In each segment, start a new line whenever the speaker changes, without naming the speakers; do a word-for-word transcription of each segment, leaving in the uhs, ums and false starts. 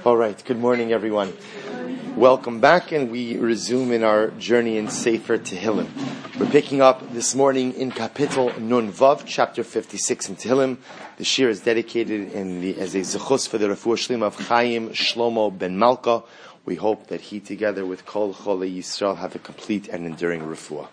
All right, good morning, everyone. Welcome back, and we resume in our journey in Sefer Tehillim. We're picking up this morning in Kapitel Nun Vav, chapter fifty-six in Tehillim. The shir is dedicated in the, as a zechus for the refuah shlema of Chaim Shlomo ben Malka. We hope that he, together with Kol Cholei Yisrael, have a complete and enduring refuah.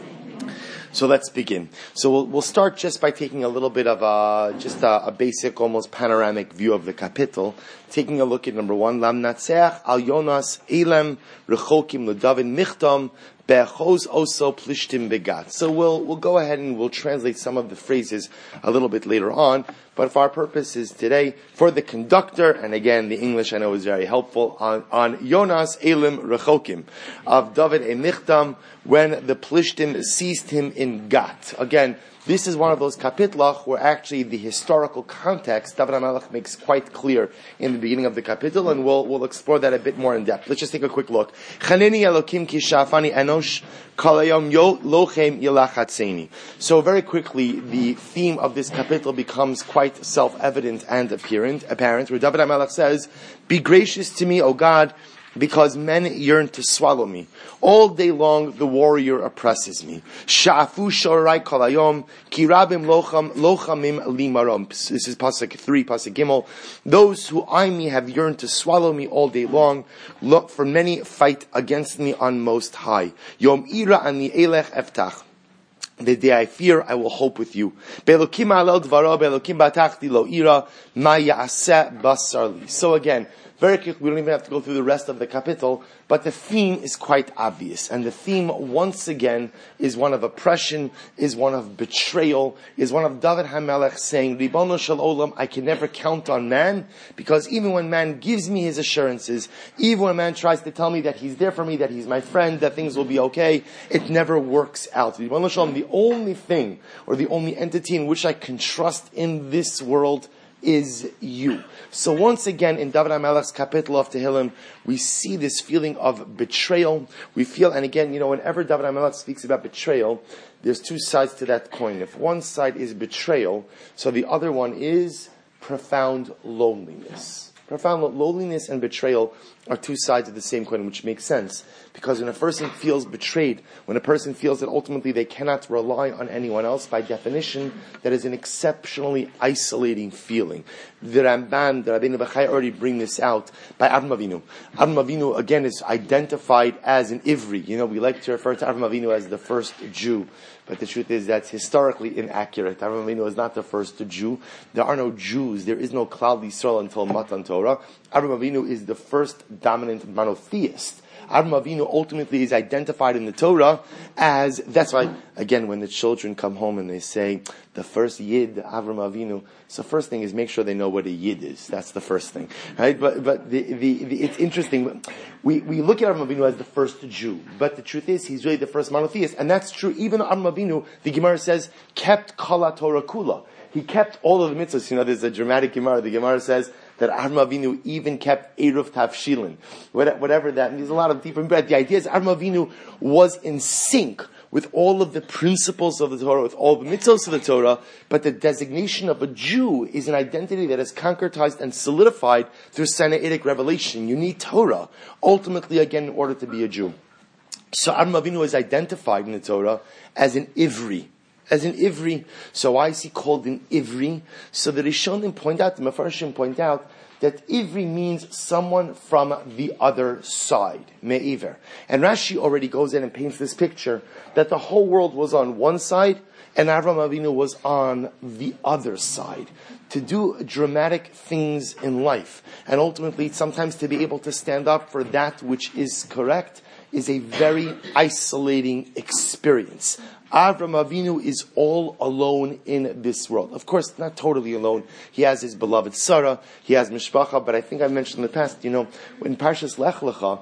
So let's begin. So we'll, we'll start just by taking a little bit of a, just a, a basic, almost panoramic view of the kapitel, taking a look at number one, Lam Natseach al Yonas Elem Rechokim L'David Michtam Be'choz Oso Plishtim Begat. So we'll we'll go ahead and we'll translate some of the phrases a little bit later on, but for our purposes today, for the conductor, and again the English I know is very helpful, on, on Yonas Elim Rechokim of David e Michtam, when the Plishtim seized him in Gat. Again, this is one of those kapitlach where actually the historical context David HaMelech makes quite clear in the beginning of the kapitel, and we'll we'll explore that a bit more in depth. Let's just take a quick look. Chaneni Elokim ki shafani enosh kalayom yo lochem yelachatzeni. So very quickly, the theme of this kapitel becomes quite self-evident and apparent. Apparent, where David HaMelech says, "Be gracious to me, O God, because men yearn to swallow me. All day long the warrior oppresses me. Sha'afu shorai kolayom, ki rabim locham, lochamim limarom." This is pasuk three, pasuk gimel. Those who eye me have yearned to swallow me all day long. Look, for many fight against me on most high. Yom ira ani elech eftach. The day I fear, I will hope with you. Be'elokim alel dvaro, be'elokim batachti lo ira, ma ya'aseh basar li. So again, very quick, we don't even have to go through the rest of the kapitel, but the theme is quite obvious. And the theme, once again, is one of oppression, is one of betrayal, is one of David HaMelech saying, Ribono shel olam, I can never count on man, because even when man gives me his assurances, even when man tries to tell me that he's there for me, that he's my friend, that things will be okay, it never works out. Ribono shel olam, the only thing, or the only entity in which I can trust in this world is you. So once again, in David HaMelech's kapitel of Tehillim, we see this feeling of betrayal. We feel, and again, you know, whenever David HaMelech speaks about betrayal, there's two sides to that coin. If one side is betrayal, so the other one is profound loneliness. Profound loneliness and betrayal are two sides of the same coin, which makes sense. Because when a person feels betrayed, when a person feels that ultimately they cannot rely on anyone else, by definition, that is an exceptionally isolating feeling. The Ramban, the Rabbeinu Bechai already bring this out by Avram Avinu. Avram Avinu, again, is identified as an Ivri. You know, we like to refer to Avram Avinu as the first Jew. But the truth is that's historically inaccurate. Avram Avinu is not the first Jew. There are no Jews. There is no Klal Yisrael until Matan Torah. Avram Avinu is the first dominant monotheist. Avram Avinu ultimately is identified in the Torah as, that's why, again, when the children come home and they say, the first Yid, Avram Avinu, so first thing is make sure they know what a Yid is. That's the first thing, right? But but the, the, the it's interesting. We we look at Avram Avinu as the first Jew, but the truth is he's really the first monotheist, and that's true. Even Avram Avinu, the Gemara says, kept Kala Torah Kula. He kept all of the mitzvahs. You know, there's a dramatic Gemara. The Gemara says that Avram Avinu even kept Eruv Tavshilin, whatever that. And there's a lot of deeper. But the idea is Avram Avinu was in sync with all of the principles of the Torah, with all the mitzvahs of the Torah, but the designation of a Jew is an identity that is concretized and solidified through Sinaitic revelation. You need Torah, ultimately, again, in order to be a Jew. So Avram Avinu is identified in the Torah as an Ivri. As an Ivri. So why is he called an Ivri? So the Rishonim point out, the Mefarshim point out, that Ivri means someone from the other side, Me'iver. And Rashi already goes in and paints this picture that the whole world was on one side and Avram Avinu was on the other side. To do dramatic things in life and ultimately sometimes to be able to stand up for that which is correct is a very isolating experience. Avram Avinu is all alone in this world. Of course, not totally alone. He has his beloved Sarah, he has Mishpacha, but I think I mentioned in the past, you know, in Parshas Lech Lecha,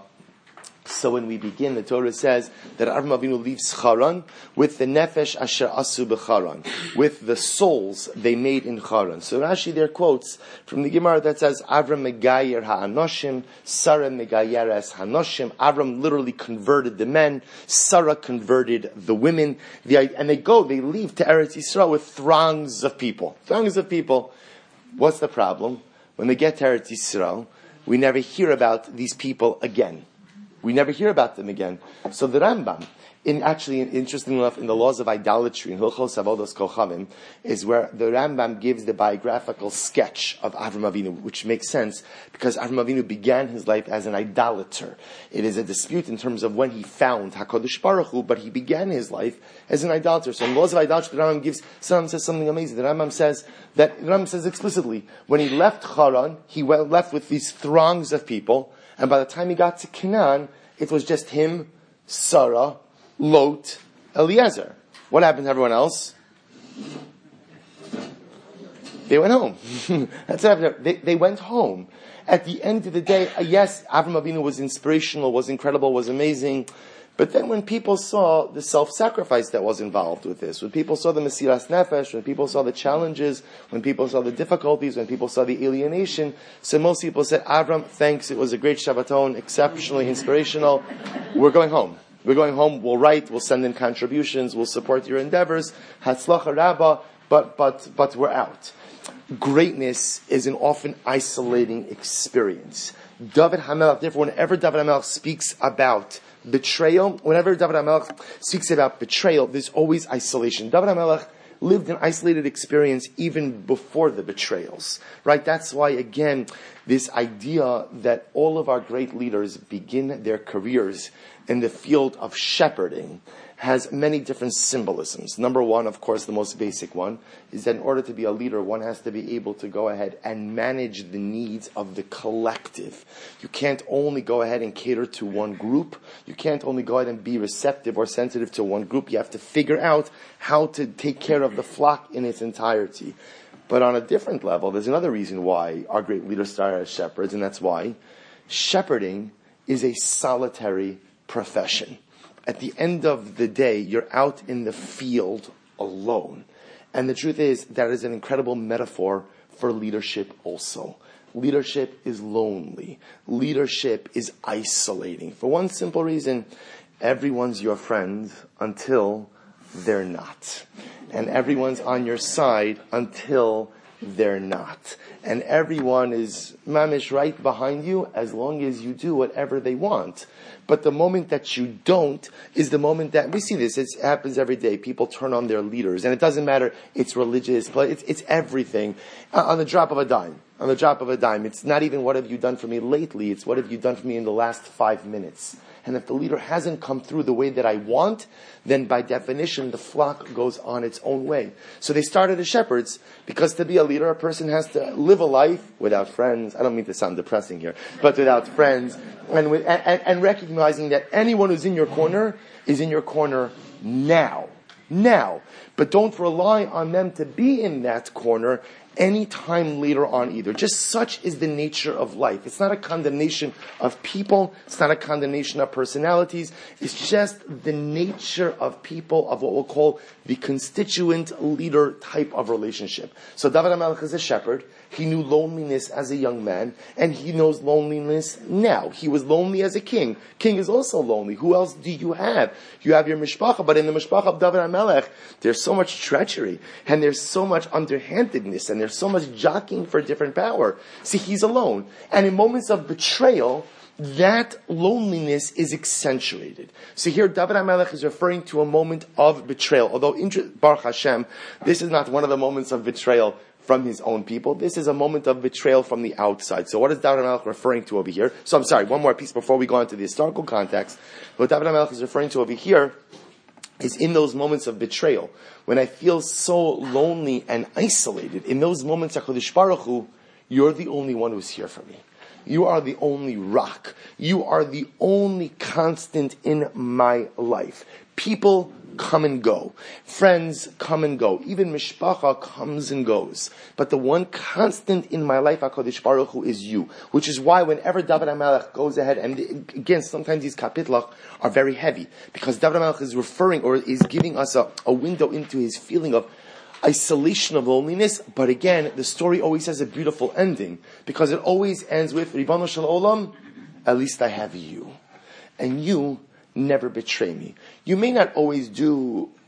so when we begin, the Torah says that Avram Avinu leaves Charan with the nefesh asher asu b'Charan, with the souls they made in Charan. So Rashi there quotes from the Gemara that says, Avram megayer ha'anoshim, Sarah megayeres ha'anoshim. Avram literally converted the men, Sarah converted the women. The, and they go, they leave to Eretz Yisrael with throngs of people. Throngs of people. What's the problem? When they get to Eretz Yisrael, we never hear about these people again. We never hear about them again. So the Rambam, in actually, interestingly enough, in the laws of idolatry, in Hilchos Avodos Kochavim, is where the Rambam gives the biographical sketch of Avram Avinu, which makes sense because Avram Avinu began his life as an idolater. It is a dispute in terms of when he found HaKadosh Baruch Hu, but he began his life as an idolater. So in the laws of idolatry, the Rambam gives, the Rambam says something amazing. The Rambam says that, the Rambam says explicitly, when he left Haran, he went, left with these throngs of people, and by the time he got to Canaan, it was just him, Sarah, Lot, Eliezer. What happened to everyone else? They went home. That's what happened. They, they went home. At the end of the day, uh, yes, Avram Avinu was inspirational, was incredible, was amazing. But then when people saw the self-sacrifice that was involved with this, when people saw the Mesiras Nefesh, when people saw the challenges, when people saw the difficulties, when people saw the alienation, so most people said, Avram, thanks, it was a great Shabbaton, exceptionally inspirational. We're going home. We're going home, we'll write, we'll send in contributions, we'll support your endeavors, Hatzlacha Rabbah, but, but, but we're out. Greatness is an often isolating experience. David HaMelech, therefore, whenever David HaMelech speaks about betrayal, whenever David HaMelech speaks about betrayal, there's always isolation. David HaMelech lived an isolated experience even before the betrayals, right? That's why, again, this idea that all of our great leaders begin their careers in the field of shepherding has many different symbolisms. Number one, of course, the most basic one, is that in order to be a leader, one has to be able to go ahead and manage the needs of the collective. You can't only go ahead and cater to one group. You can't only go ahead and be receptive or sensitive to one group. You have to figure out how to take care of the flock in its entirety. But on a different level, there's another reason why our great leaders started as shepherds, and that's why shepherding is a solitary profession. At the end of the day, you're out in the field alone. And the truth is, that is an incredible metaphor for leadership also. Leadership is lonely. Leadership is isolating. For one simple reason, everyone's your friend until they're not. And everyone's on your side until they're not. And everyone is mamish right behind you as long as you do whatever they want. But the moment that you don't is the moment that, we see this, it happens every day. People turn on their leaders. And it doesn't matter, it's religious, it's, it's everything. Uh, on the drop of a dime. On the drop of a dime. It's not even what have you done for me lately, it's what have you done for me in the last five minutes. And if the leader hasn't come through the way that I want, then by definition, the flock goes on its own way. So they started as shepherds, because to be a leader, a person has to live a life without friends. I don't mean to sound depressing here, but without friends, and, with, and, and recognizing that anyone who's in your corner is in your corner now. Now. But don't rely on them to be in that corner any time later on either. Just such is the nature of life. It's not a condemnation of people. It's not a condemnation of personalities. It's just the nature of people, of what we'll call the constituent leader type of relationship. So David HaMelech is a shepherd. He knew loneliness as a young man, and he knows loneliness now. He was lonely as a king. King is also lonely. Who else do you have? You have your mishpacha, but in the mishpacha of David HaMelech, there's so much treachery, and there's so much underhandedness, and there's so much jockeying for different power. See, he's alone. And in moments of betrayal, that loneliness is accentuated. So here, David HaMelech is referring to a moment of betrayal. Although, Baruch Hashem, this is not one of the moments of betrayal from his own people. This is a moment of betrayal from the outside. So what is David HaMelech referring to over here? So I'm sorry, one more piece before we go into the historical context. What David HaMelech is referring to over here is in those moments of betrayal, when I feel so lonely and isolated, in those moments, HaKadosh Baruch Hu, you're the only one who's here for me. You are the only rock. You are the only constant in my life. People come and go. Friends come and go. Even mishpacha comes and goes. But the one constant in my life, HaKadosh Baruch Hu, is you. Which is why whenever David HaMelech goes ahead, and again, sometimes these kapitlach are very heavy, because David HaMelech is referring, or is giving us a, a window into his feeling of isolation of loneliness. But again, the story always has a beautiful ending, because it always ends with Ribbono Shel Olam, at least I have you. And you never betray me. You may not always do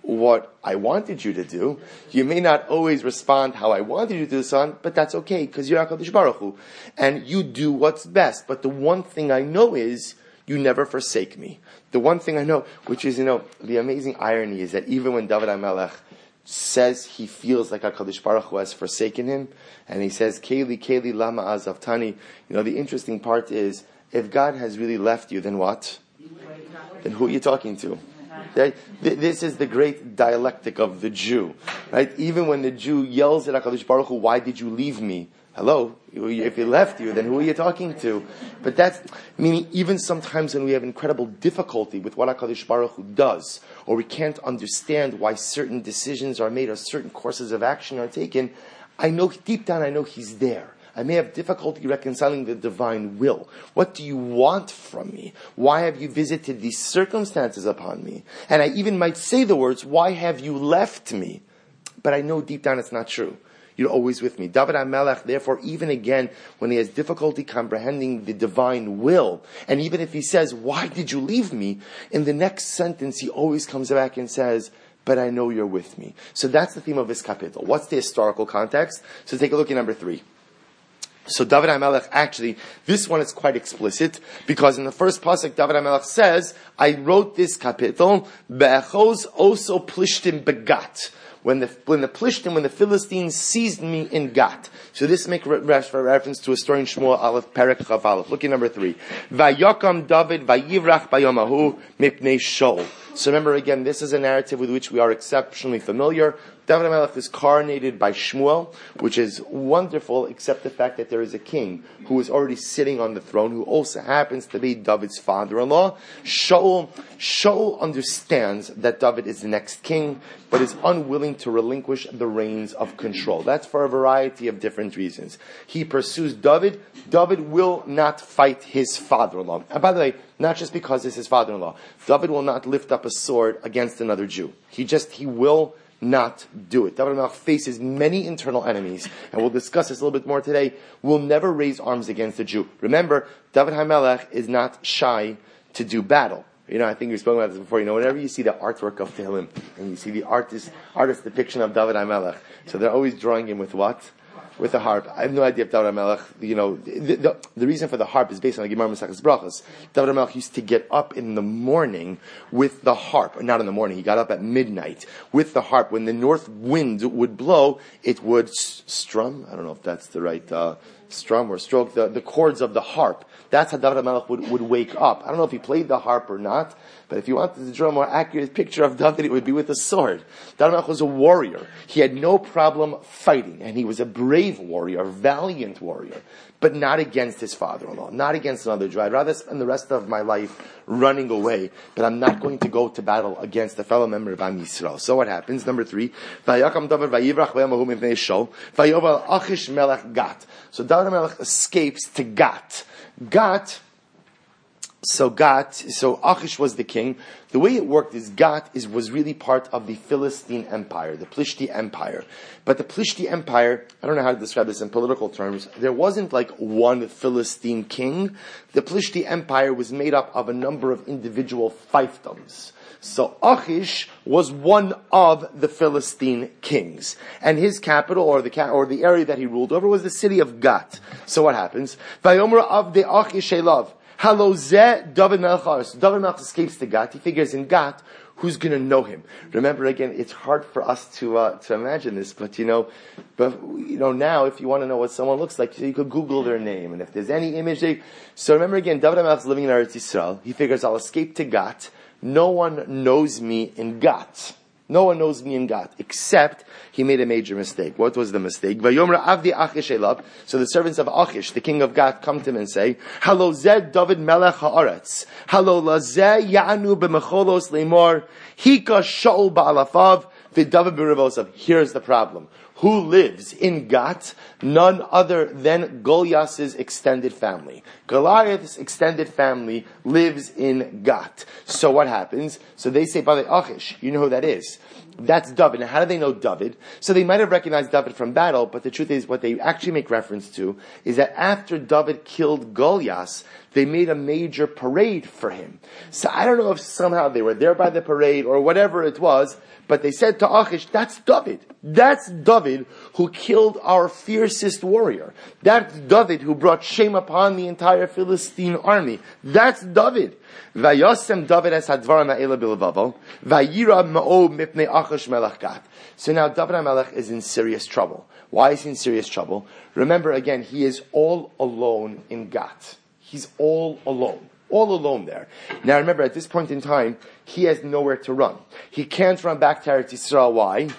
what I wanted you to do. You may not always respond how I wanted you to do, son, but that's okay, because you're HaKadosh Baruch Hu, and you do what's best. But the one thing I know is, you never forsake me. The one thing I know, which is, you know, the amazing irony is that even when David HaMelech says he feels like HaKadosh Baruch Hu has forsaken him, and he says, Keli, Keli, Lama Azavtani, you know, the interesting part is, if God has really left you, then what? Then who are you talking to? Right? This is the great dialectic of the Jew, right? Even when the Jew yells at HaKadosh Baruch Hu, why did you leave me? Hello? If he left you, then who are you talking to? But that's, meaning even sometimes when we have incredible difficulty with what HaKadosh Baruch Hu does, or we can't understand why certain decisions are made or certain courses of action are taken, I know deep down, I know he's there. I may have difficulty reconciling the divine will. What do you want from me? Why have you visited these circumstances upon me? And I even might say the words, why have you left me? But I know deep down it's not true. You're always with me. David HaMelech, therefore, even again, when he has difficulty comprehending the divine will, and even if he says, why did you leave me? In the next sentence, he always comes back and says, but I know you're with me. So that's the theme of this kapitel. What's the historical context? So take a look at number three. So David HaMelech, actually, this one is quite explicit, because in the first pasuk, David HaMelech says, I wrote this kapitel, Be'echoz oso plishtim begat. When the when the Plishtim, when the Philistines seized me in Gat. So this makes re- reference to a story in Shmuel Aleph Perek Chav Aleph. Look at number three. Vayakam David vayivrach bayomahu mipnei Shaul. So remember again, this is a narrative with which we are exceptionally familiar. David HaMelech is coronated by Shmuel, which is wonderful, except the fact that there is a king who is already sitting on the throne, who also happens to be David's father-in-law. Shaul, Shaul understands that David is the next king, but is unwilling to relinquish the reins of control. That's for a variety of different reasons. He pursues David. David will not fight his father-in-law. And by the way, not just because it's his father-in-law. David will not lift up a sword against another Jew. He just, he will not do it. David HaMelech faces many internal enemies, and we'll discuss this a little bit more today. Will never raise arms against a Jew. Remember, David HaMelech is not shy to do battle. You know, I think we've spoken about this before. You know, whenever you see the artwork of Tehillim, and you see the artist, artist depiction of David HaMelech, so they're always drawing him with what? With a harp. I have no idea if David HaMelech, you know, the, the, the reason for the harp is based on the Gemara Maseches Brachos. David HaMelech used to get up in the morning with the harp. Or not in the morning, he got up at midnight with the harp. When the north wind would blow, it would strum. I don't know if that's the right uh, strum or stroke, the, the chords of the harp. That's how David HaMelech would, would wake up. I don't know if he played the harp or not, but if you wanted to draw a more accurate picture of David, it would be with a sword. David HaMelech was a warrior. He had no problem fighting, and he was a brave warrior, a valiant warrior, but not against his father-in-law, not against another Jew. I'd rather spend the rest of my life running away, but I'm not going to go to battle against a fellow member of Am Yisrael. So what happens? Number three, Vayakam David vayivrach bayamahu mipnei Shaul, vayoval Achish melech Gat. So David HaMelech escapes to Gat. Gat, so Gat, so Achish was the king. The way it worked is Gat is, was really part of the Philistine Empire, the Plishti Empire. But the Plishti Empire, I don't know how to describe this in political terms, there wasn't like one Philistine king. The Plishti Empire was made up of a number of individual fiefdoms. So Achish was one of the Philistine kings, and his capital, or the or the area that he ruled over, was the city of Gat. So what happens? Vayomer of the Achish elav halo zeh David Melech Haaretz. So David Melech escapes to Gat. He figures in Gat, who's going to know him? Remember, again, it's hard for us to uh, to imagine this, but you know, but you know now, if you want to know what someone looks like, you could Google their name, and if there's any image, they, so remember again, David Melech is living in Eretz Yisrael. He figures, I'll escape to Gat. No one knows me in Gat. No one knows me in Gat, except he made a major mistake. What was the mistake? Vayomra avdi Achish elav. So the servants of Achish, the king of Gat, come to him and say, Halo zed David melech haaretz. Halo lazeh ya'anu b'mecholos leimor. Hika Shaul ba'alafav v'David b'revosav. Here's the problem. Who lives in Gat? None other than Goliath's extended family. Goliath's extended family lives in Gat. So what happens? So they say, Bale Achish, you know who that is. That's David. Now, how do they know David? So they might have recognized David from battle, but the truth is, what they actually make reference to is that after David killed Goliath, they made a major parade for him. So I don't know if somehow they were there by the parade or whatever it was, but they said to Achish, that's David. That's David who killed our fiercest warrior. That's David who brought shame upon the entire Philistine army. That's David. Vayosem David es hadvarim ha'ela bilvavo, vayira ma'o mipnei Achish melech Gat. So now David HaMelech is in serious trouble. Why is he in serious trouble? Remember again, he is all alone in Gat. He's all alone. All alone there. Now remember, at this point in time, he has nowhere to run. He can't run back to Eretz Yisrael. Why?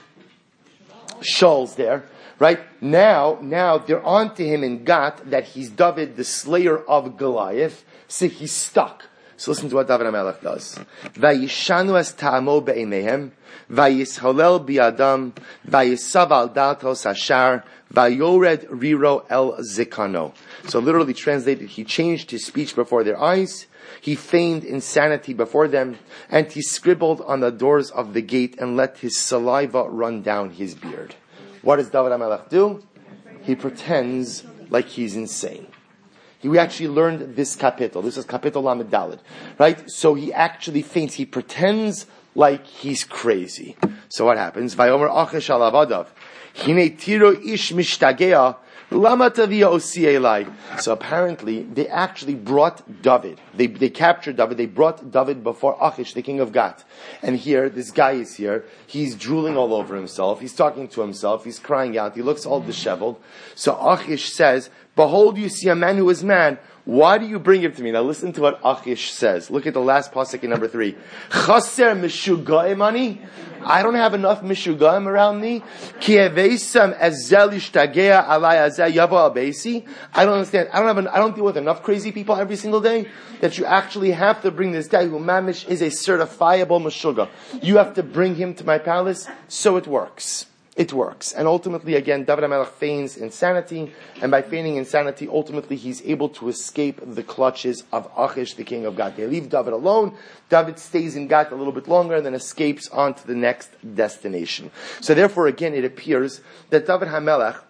Shaul's there. Right? Now, now they're on to him in Gat that he's David, the slayer of Goliath. So he's stuck. So listen to what David HaMelech does. Vayishanu es ta'amo be'emehem, vayisholel bi'adam, vayisav al datos hashar, vayored riro el zikano. So literally translated, he changed his speech before their eyes, he feigned insanity before them, and he scribbled on the doors of the gate and let his saliva run down his beard. What does David HaMelech do? He pretends like he's insane. He, we actually learned this kapitel. This is kapitel Lamed Daled, right? So he actually faints. He pretends like he's crazy. So what happens? Vayomer Achish alav adav, hine tiro ish mishtagea, lama tavia osi elai. So apparently, they actually brought David. They they captured David. They brought David before Achish, the king of Gat. And here, this guy is here. He's drooling all over himself. He's talking to himself. He's crying out. He looks all disheveled. So Achish says, behold, you see a man who is mad. Why do you bring him to me? Now listen to what Achish says. Look at the last pasuk in number three. Chaser mishugaim ani. I don't have enough mishugaim around me. Ki eveisam ezel ishtagea alai azeh yavo abeisi. I don't understand. I don't have. An, I don't deal with enough crazy people every single day that you actually have to bring this guy who mamish is a certifiable mishuga. You have to bring him to my palace. So it works. It works. And ultimately, again, David HaMelech feigns insanity, and by feigning insanity, ultimately he's able to escape the clutches of Achish, the king of Gat. They leave David alone. David stays in Gat a little bit longer and then escapes on to the next destination. So therefore, again, it appears that David HaMelech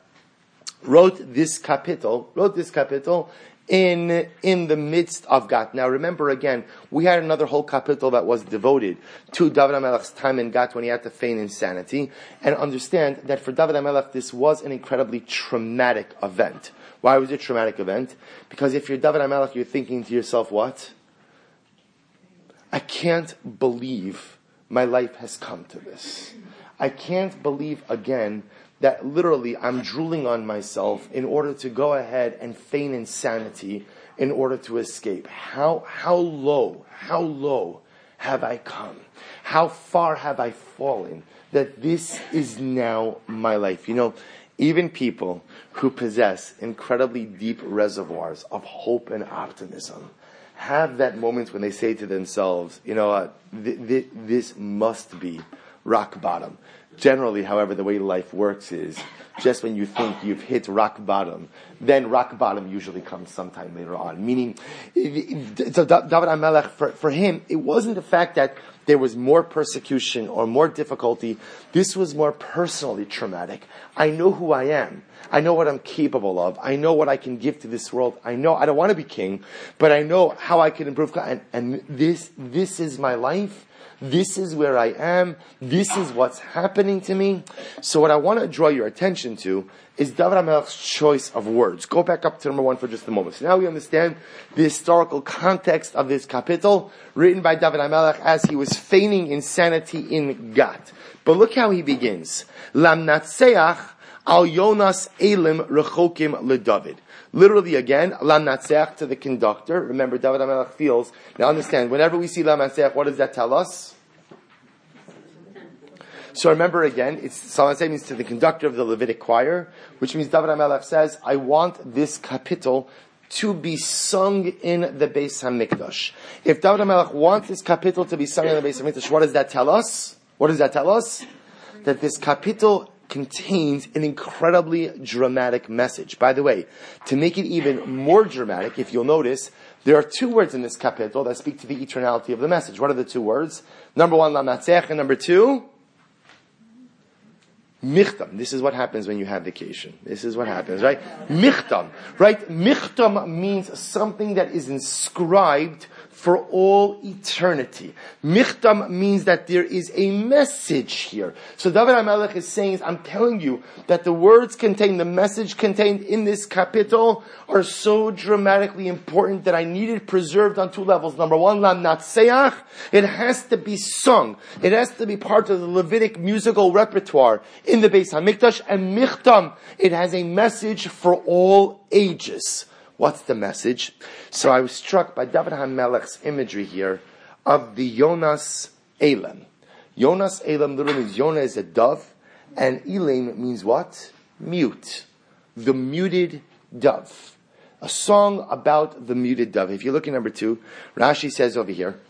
wrote this kapitel, wrote this kapitel in in the midst of Gat. Now remember again, we had another whole kapitel that was devoted to David HaMelech's time in Gat when he had to feign insanity. And understand that for David HaMelech, this was an incredibly traumatic event. Why was it a traumatic event? Because if you're David HaMelech, you're thinking to yourself, what? I can't believe my life has come to this. I can't believe again that literally I'm drooling on myself in order to go ahead and feign insanity in order to escape. How, how low, how low have I come? How far have I fallen that this is now my life? You know, even people who possess incredibly deep reservoirs of hope and optimism have that moment when they say to themselves, you know what, th- th- this must be rock bottom. Generally, however, the way life works is just when you think you've hit rock bottom, then rock bottom usually comes sometime later on. Meaning, so David HaMelech, for, for him, it wasn't the fact that there was more persecution or more difficulty. This was more personally traumatic. I know who I am. I know what I'm capable of. I know what I can give to this world. I know I don't want to be king, but I know how I can improve. And, and this, this is my life. This is where I am. This is what's happening to me. So what I want to draw your attention to is David HaMelech's choice of words. Go back up to number one for just a moment. So now we understand the historical context of this kapitel written by David HaMelech as he was feigning insanity in Gat. But look how he begins. Lamnatseach al Yonas elim rechokim leDavid. Literally again, Lam Natseach to the conductor. Remember, David HaMelech feels. Now understand, whenever we see Lam Natseach, what does that tell us? So remember again, it's Salaseh means to the conductor of the Levitic choir, which means David HaMelech says, I want this kapitel to be sung in the Beis HaMikdash. If David HaMelech wants this kapitel to be sung in the Beis HaMikdash, what does that tell us? What does that tell us? That this kapitel contains an incredibly dramatic message. By the way, to make it even more dramatic, if you'll notice, there are two words in this kapitel that speak to the eternality of the message. What are the two words? Number one, Lam Natseach, and number two, Michtam. This is what happens when you have vacation. This is what happens, right? Michtam, right? Michtam means something that is inscribed for all eternity. Michtam means that there is a message here. So David HaMelech is saying, I'm telling you that the words contained, the message contained in this capital are so dramatically important that I need it preserved on two levels. Number one, Lam Natseach, it has to be sung. It has to be part of the Levitic musical repertoire in the Beis HaMikdash. And Michtam, it has a message for all ages. What's the message? So I was struck by David HaMelech's imagery here of the Yonas Elam. Yonas Elam literally means Yonah is a dove, and Elam means what? Mute. The muted dove. A song about the muted dove. If you look at number two, Rashi says over here,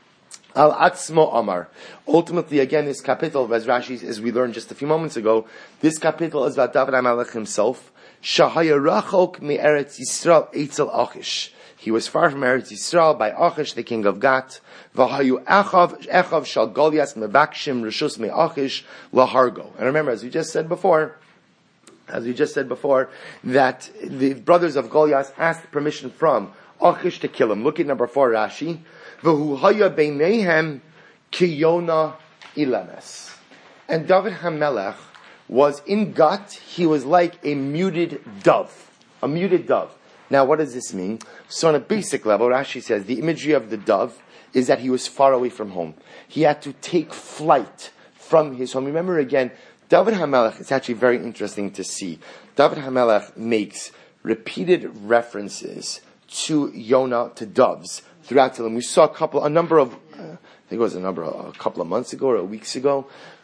Al Atzmo Amar. Ultimately, again, this capital, as Rashi, as we learned just a few moments ago, this capital is about David HaMelech himself. Shahaya Rachok me Eretz Yisrael Eitzel Achish. He was far from Eretz Yisrael by Achish, the king of Gat. V'hayu Echav Echav Shal Goliath Mebakshim Rishus me Achish Lahargo. And remember, as we just said before, as we just said before, that the brothers of Goliath asked permission from Achish to kill him. Look at number four, Rashi. V'hu haya beinehem kiyona ilames. And David HaMelech was in Gat, he was like a muted dove. A muted dove. Now, what does this mean? So on a basic level, Rashi says, the imagery of the dove is that he was far away from home. He had to take flight from his home. Remember again, David HaMelech, it's actually very interesting to see. David HaMelech makes repeated references to Yonah, to doves, throughout Tehillim. We saw a couple, a number of, uh, I think it was a number, a couple of months ago or weeks ago.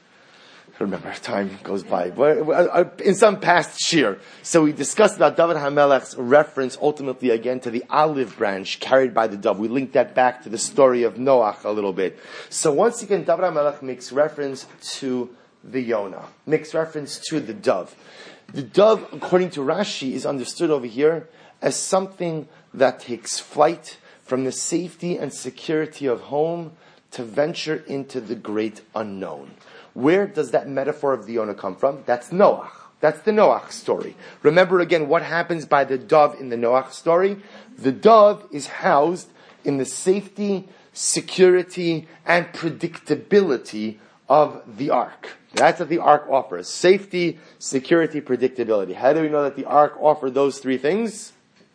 I remember, time goes by. In some past shir. So we discussed about David HaMelech's reference ultimately again to the olive branch carried by the dove. We linked that back to the story of Noach a little bit. So once again, David HaMelech makes reference to the Yonah, makes reference to the dove. The dove, according to Rashi, is understood over here as something that takes flight from the safety and security of home to venture into the great unknown. Where does that metaphor of the Yonah come from? That's Noach. That's the Noach story. Remember again what happens by the dove in the Noach story. The dove is housed in the safety, security, and predictability of the ark. That's what the ark offers. Safety, security, predictability. How do we know that the ark offered those three things?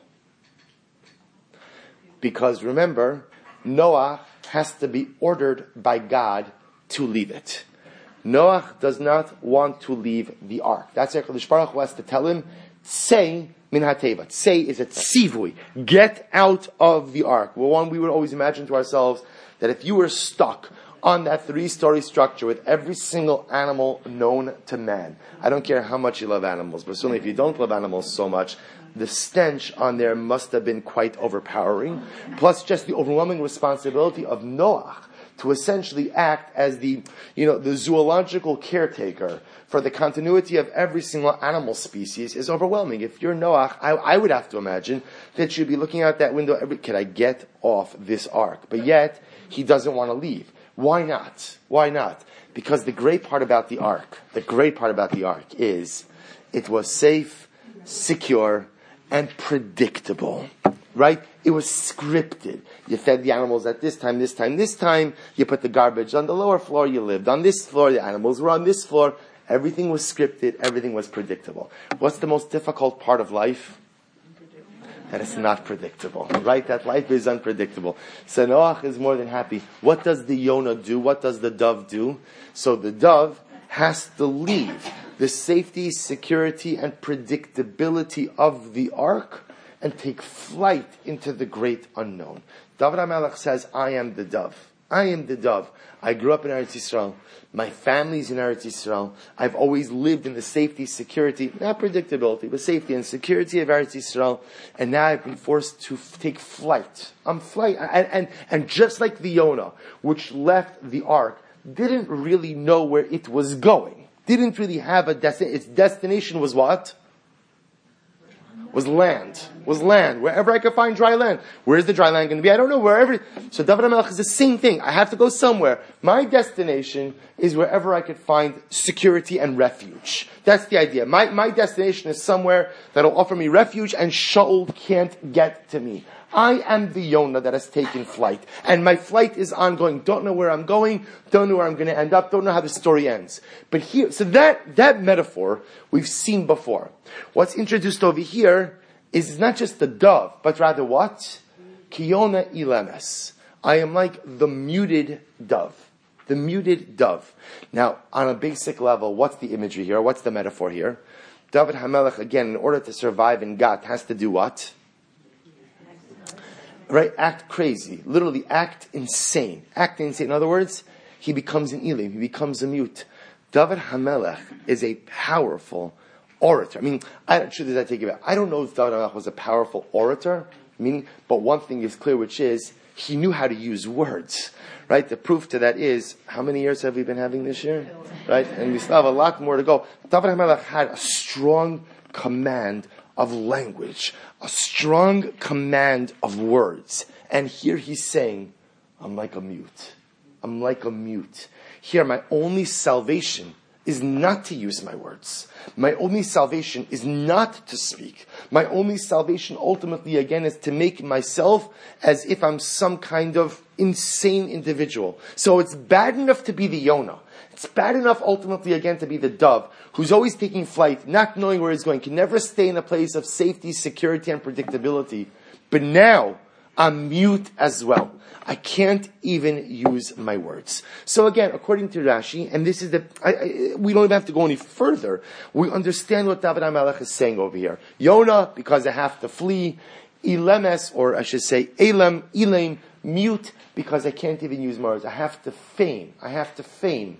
Because remember, Noah has to be ordered by God to leave it. Noah does not want to leave the ark. That's why HaKadosh Baruch Hu has to tell him, Tsei min hateva. Tsei is a tzivui. Get out of the ark. Well, one, we would always imagine to ourselves that if you were stuck on that three-story structure with every single animal known to man, I don't care how much you love animals, but certainly if you don't love animals so much, the stench on there must have been quite overpowering. Plus just the overwhelming responsibility of Noah to essentially act as the, you know, the zoological caretaker for the continuity of every single animal species is overwhelming. If you're Noach, I, I would have to imagine that you'd be looking out that window every, can I get off this ark? But yet, he doesn't want to leave. Why not? Why not? Because the great part about the ark, the great part about the ark is it was safe, secure, and predictable. Right? It was scripted. You fed the animals at this time, this time, this time. You put the garbage on the lower floor. You lived on this floor. The animals were on this floor. Everything was scripted. Everything was predictable. What's the most difficult part of life? That it's not predictable. Right? That life is unpredictable. So Noach is more than happy. What does the Yonah do? What does the dove do? So the dove has to leave the safety, security, and predictability of the ark and take flight into the great unknown. David HaMelech says, I am the dove. I am the dove. I grew up in Eretz Yisrael. My family's in Eretz Yisrael. I've always lived in the safety, security, not predictability, but safety and security of Eretz Yisrael. And now I've been forced to f- take flight. I'm flight. And, and, and just like the Yonah, which left the ark, didn't really know where it was going. Didn't really have a destination. Its destination was what? was land. Was land. Wherever I could find dry land. Where's the dry land going to be? I don't know. Wherever. So David HaMelech is the same thing. I have to go somewhere. My destination is wherever I could find security and refuge. That's the idea. My, my destination is somewhere that'll offer me refuge and Shaul can't get to me. I am the Yonah that has taken flight. And my flight is ongoing. Don't know where I'm going. Don't know where I'm going to end up. Don't know how the story ends. But here, so that, that metaphor we've seen before. What's introduced over here is not just the dove, but rather what? Kiyona Ilemes. I am like the muted dove. The muted dove. Now, on a basic level, what's the imagery here? What's the metaphor here? David HaMelech, again, in order to survive in Gat, has to do what? Right? Act crazy. Literally act insane. Act insane. In other words, he becomes an Elim. He becomes a mute. David HaMelech is a powerful orator. I mean, I truly I take it back. I don't know if David HaMelech was a powerful orator, meaning, but one thing is clear, which is he knew how to use words. Right? The proof to that is, how many years have we been having this year? Right? And we still have a lot more to go. David HaMelech had a strong command of language, a strong command of words. And here he's saying, I'm like a mute. I'm like a mute. Here, my only salvation is not to use my words. My only salvation is not to speak. My only salvation ultimately, again, is to make myself as if I'm some kind of insane individual. So it's bad enough to be the Yonah. It's bad enough ultimately, again, to be the dove, who's always taking flight, not knowing where he's going, can never stay in a place of safety, security, and predictability. But now, I'm mute as well. I can't even use my words. So again, according to Rashi, and this is the, I, I, we don't even have to go any further. We understand what David HaMelech is saying over here. Yonah, because I have to flee. Ilemes, or I should say, Elam, Elam, mute, because I can't even use my words. I have to feign. I have to feign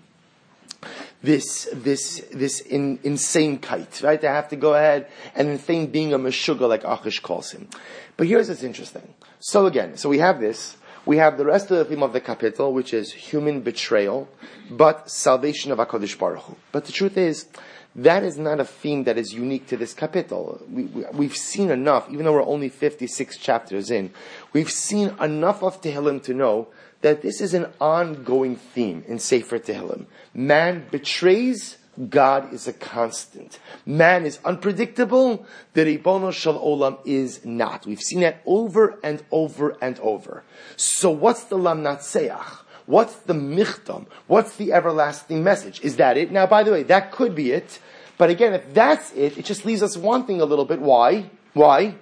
this, this, this in, insane kite, right? I have to go ahead and feign being a meshuggah like Achish calls him. But here's what's interesting. So again, so we have this. We have the rest of the theme of the kapitel, which is human betrayal, but salvation of HaKadosh Baruch Hu. But the truth is, that is not a theme that is unique to this kapitel. We, we, we've seen enough, even though we're only fifty-six chapters in, we've seen enough of Tehillim to know that this is an ongoing theme in Sefer Tehillim. Man betrays, God is a constant. Man is unpredictable, the Ribono Shel Olam is not. We've seen that over and over and over. So what's the Lamnatseach? What's the Michtam? What's the everlasting message? Is that it? Now, by the way, that could be it. But again, if that's it, it just leaves us wanting a little bit. Why? Why?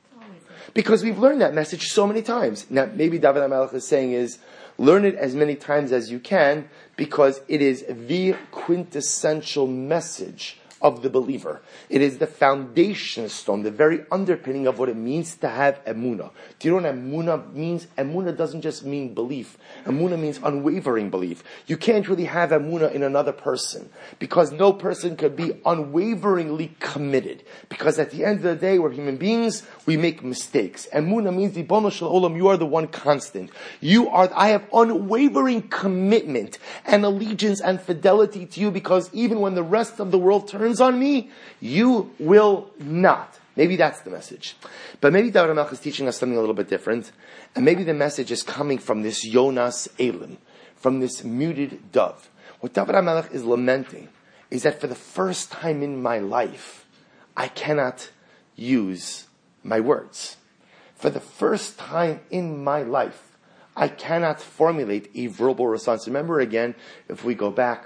Because we've learned that message so many times. Now, maybe David HaMelech is saying is, learn it as many times as you can, because it is the quintessential message of the believer. It is the foundation stone, the very underpinning of what it means to have emunah. Do you know what emunah means? Emunah doesn't just mean belief. Emunah means unwavering belief. You can't really have emunah in another person, because no person could be unwaveringly committed. Because at the end of the day, we're human beings, we make mistakes. Emunah means, Ribono Shel Olam, you are the one constant. You are, I have unwavering commitment and allegiance and fidelity to you, because even when the rest of the world turns on me, you will not. Maybe that's the message. But maybe David HaMelech is teaching us something a little bit different. And maybe the message is coming from this Yonas Elim, from this muted dove. What David HaMelech is lamenting is that for the first time in my life, I cannot use my words. For the first time in my life, I cannot formulate a verbal response. Remember again, if we go back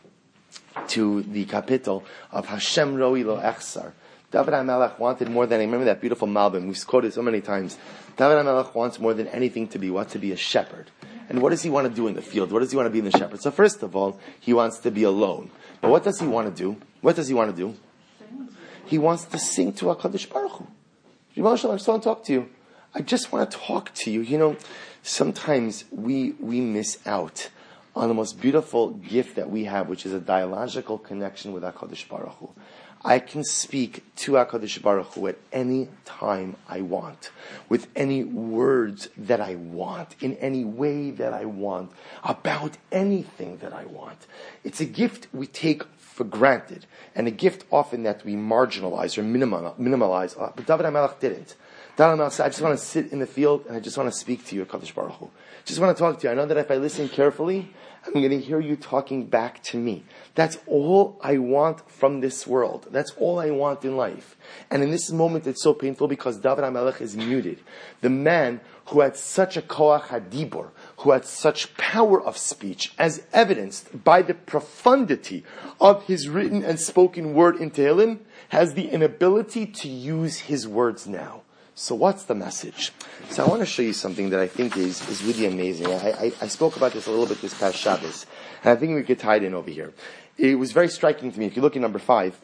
to the kapitel of Hashem Roi Lo Echsar. David HaMelech wanted more than, I remember that beautiful Malbim, we've quoted so many times. David HaMelech wants more than anything to be what? To be a shepherd. And what does he want to do in the field? What does he want to be in the shepherd? So first of all, he wants to be alone. But what does he want to do? What does he want to do? He wants to sing to HaKadosh Baruch Hu. I just want to talk to you. I just want to talk to you. You know, sometimes we, we miss out on the most beautiful gift that we have, which is a dialogical connection with HaKadosh Baruch Hu. I can speak to HaKadosh Baruch Hu at any time I want, with any words that I want, in any way that I want, about anything that I want. It's a gift we take for granted, and a gift often that we marginalize or minimal, minimalize. But David HaMelech didn't. David HaMelech said, I just want to sit in the field and I just want to speak to you, HaKadosh Baruch Hu. Just want to talk to you. I know that if I listen carefully, I'm going to hear you talking back to me. That's all I want from this world. That's all I want in life. And in this moment, it's so painful because David HaMelech is muted. The man who had such a koach hadibur, who had such power of speech, as evidenced by the profundity of his written and spoken word in Tehillim, has the inability to use his words now. So what's the message? So I want to show you something that I think is, is really amazing. I, I, I spoke about this a little bit this past Shabbos, and I think we could tie it in over here. It was very striking to me. If you look at number five,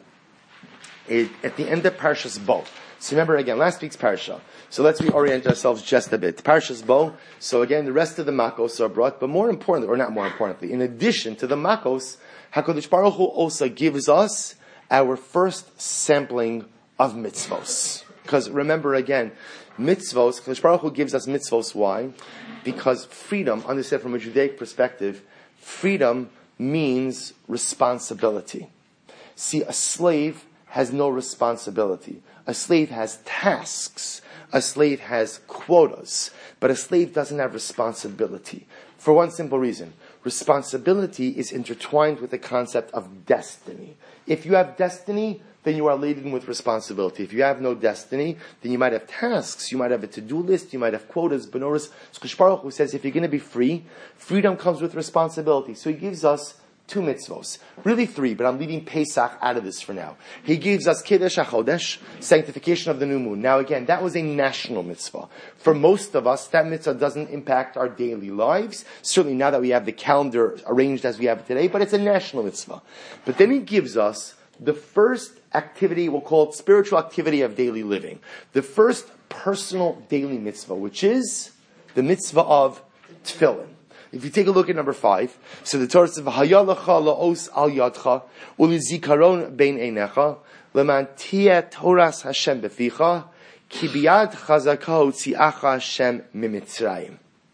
it, at the end of Parshas Bo. So remember again, last week's Parsha. So let's reorient ourselves just a bit. Parshas Bo. So again, the rest of the Makos are brought, but more importantly, or not more importantly, in addition to the Makos, HaKadosh Baruch Hu also gives us our first sampling of mitzvos. Because remember again, mitzvos, HaKadosh Baruch Hu gives us mitzvos. Why? Because freedom, understand from a Judaic perspective, freedom means responsibility. See, a slave has no responsibility. A slave has tasks. A slave has quotas. But a slave doesn't have responsibility. For one simple reason. Responsibility is intertwined with the concept of destiny. If you have destiny, then you are laden with responsibility. If you have no destiny, then you might have tasks, you might have a to-do list, you might have quotas, but notice, HaKadosh Baruch Hu says if you're going to be free, freedom comes with responsibility. So he gives us two mitzvos. Really three, but I'm leaving Pesach out of this for now. He gives us Kiddush HaChodesh, sanctification of the new moon. Now again, that was a national mitzvah. For most of us, that mitzvah doesn't impact our daily lives. Certainly now that we have the calendar arranged as we have it today, but it's a national mitzvah. But then he gives us the first activity, we'll call it spiritual activity of daily living. The first personal daily mitzvah, which is the mitzvah of tefillin. If you take a look at number five, so the Torah says, "V'haya lecha la'os al yadcha u'lizikaron bein einecha leman tiyeh toras Hashem beficha ki biyad chazaka hotziacha Hashem mimitzrayim."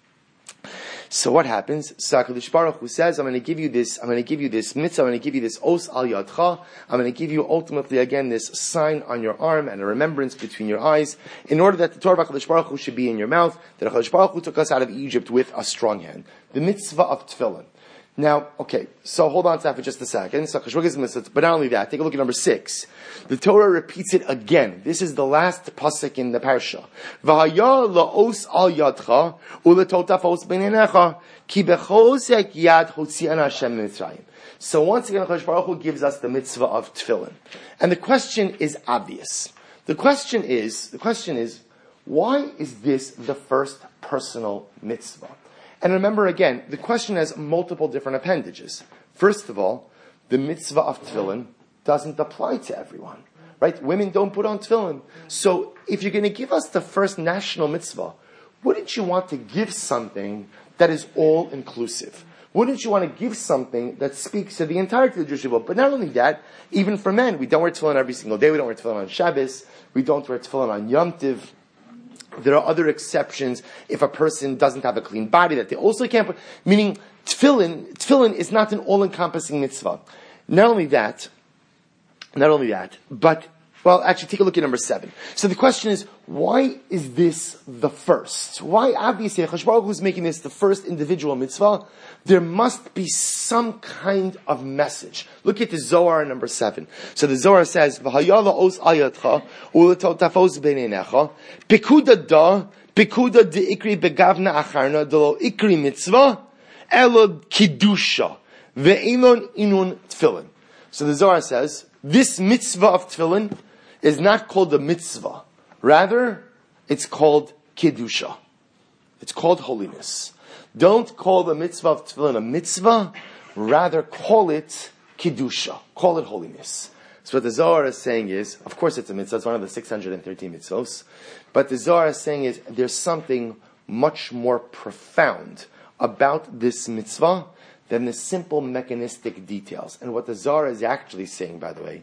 So what happens? So HaKadosh Baruch Hu says, I'm going to give you this, I'm going to give you this mitzvah, I'm going to give you this os al yadcha, I'm going to give you ultimately again this sign on your arm and a remembrance between your eyes, in order that the Torah of HaKadosh Baruch Hu should be in your mouth, that HaKadosh Baruch Hu took us out of Egypt with a strong hand. The mitzvah of tefillin. Now, okay, so hold on to that for just a second. So, but not only that, take a look at number six. The Torah repeats it again. This is the last pasuk in the parsha. V'haya la'os al yadcha u'letotafos b'neinecha ki bechosek yad hotzi'an Hashem mitzrayim. So once again, HaKadosh Baruch Hu gives us the mitzvah of tefillin. And the question is obvious. The question is, the question is, why is this the first personal mitzvah? And remember again, the question has multiple different appendages. First of all, the mitzvah of tefillin doesn't apply to everyone, right? Women don't put on tefillin. So if you're going to give us the first national mitzvah, wouldn't you want to give something that is all-inclusive? Wouldn't you want to give something that speaks to the entirety of the Jewish world? But not only that, even for men, we don't wear tefillin every single day. We don't wear tefillin on Shabbos. We don't wear tefillin on Yom Tiv. There are other exceptions if a person doesn't have a clean body that they also can't put, meaning tefillin, tefillin is not an all-encompassing mitzvah. Not only that, not only that, but, well, actually take a look at number seven. So the question is, why is this the first? Why, obviously, HaKadosh Baruch Hu is making this the first individual mitzvah? There must be some kind of message. Look at the Zohar number seven. So the Zohar says, "V'haya la'os ayatcha u'letotafos b'neinecha pikuda da pikuda de'ikri begavna acharna delo ikri mitzvah elod kiddusha ve'elon inun tefillin." So the Zohar says, this mitzvah of tefillin is not called a mitzvah. Rather, it's called kiddusha. It's called holiness. Don't call the mitzvah of tefillin a mitzvah, rather call it kiddusha. Call it holiness. So what the Zohar is saying is, of course it's a mitzvah, it's one of the six hundred thirteen mitzvahs, but the Zohar is saying is, there's something much more profound about this mitzvah than the simple mechanistic details. And what the Zohar is actually saying, by the way,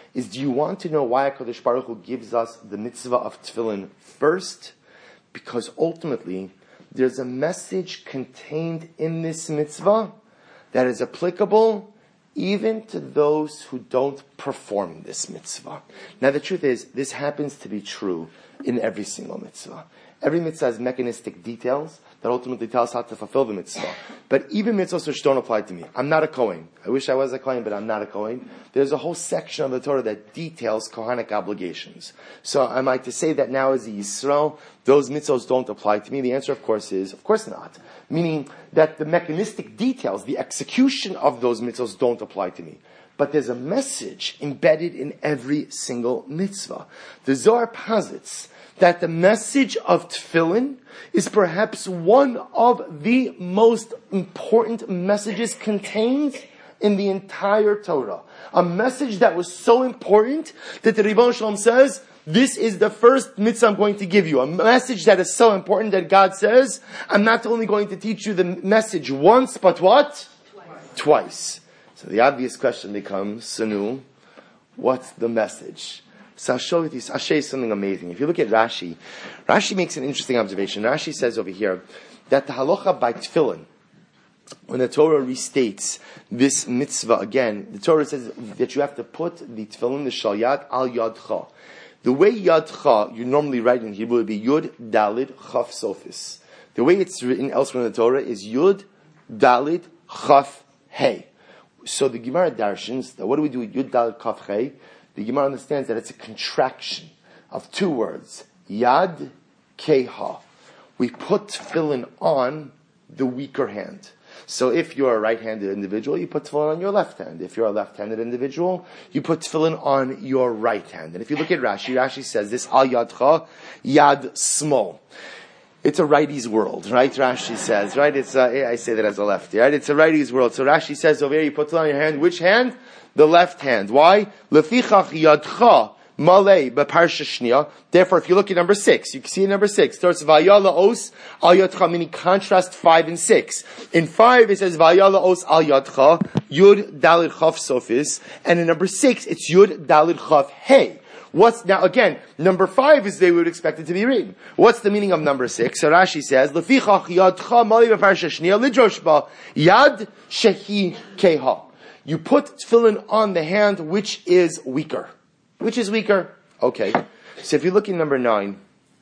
is, do you want to know why HaKadosh Baruch Hu gives us the mitzvah of tefillin first? Because ultimately, there's a message contained in this mitzvah that is applicable even to those who don't perform this mitzvah. Now the truth is, this happens to be true in every single mitzvah. Every mitzvah has mechanistic details that ultimately tell us how to fulfill the mitzvah. But even mitzvahs which don't apply to me. I'm not a Kohen. I wish I was a Kohen, but I'm not a Kohen. There's a whole section of the Torah that details Kohanic obligations. So am I to say that now as a Yisrael, those mitzvahs don't apply to me? The answer, of course, is, of course not. Meaning that the mechanistic details, the execution of those mitzvahs don't apply to me. But there's a message embedded in every single mitzvah. The Zohar posits that the message of tefillin is perhaps one of the most important messages contained in the entire Torah. A message that was so important that the Ribono Shel Olam says, this is the first mitzvah I'm going to give you. A message that is so important that God says, I'm not only going to teach you the message once, but what? Twice. Twice. So the obvious question becomes, Sanu, what's the message? So I'll show you this. I'll show you something amazing. If you look at Rashi, Rashi makes an interesting observation. Rashi says over here that the halacha by tefillin, when the Torah restates this mitzvah again, the Torah says that you have to put the tefillin, the shalyat, al yadcha. The way yadcha, you normally write in Hebrew, would be yud, dalid, chaf, sofis. The way it's written elsewhere in the Torah is yud, dalid, chaf, hey. So the Gemara darshans, what do we do with yud, dalid, chaf, hey? The Gemara understands that it's a contraction of two words. Yad, keha. We put tefillin on the weaker hand. So if you're a right-handed individual, you put tefillin on your left hand. If you're a left-handed individual, you put tefillin on your right hand. And if you look at Rashi, Rashi says this, al yadcha, yad small. It's a righty's world, right? Rashi says, right? It's a, I say that as a lefty, right? It's a righty's world. So Rashi says over here, you put tefillin on your hand. Which hand? The left hand. Why? Lefichach yadcha malei beparsha shnia. Therefore, if you look at number six, you can see number six. Starts vayala os al yadcha, meaning contrast five and six. In five, it says vayala os al yadcha yud dalid chaf sofis, and in number six, it's yud dalid chaf hey. What's now again? Number five is they would expect it to be written. What's the meaning of number six? So Rashi says lefichach yadcha malei beparsha shnia lidrosh ba yad shehi keha. You put tefillin on the hand which is weaker. Which is weaker? Okay. So if you look in number nine,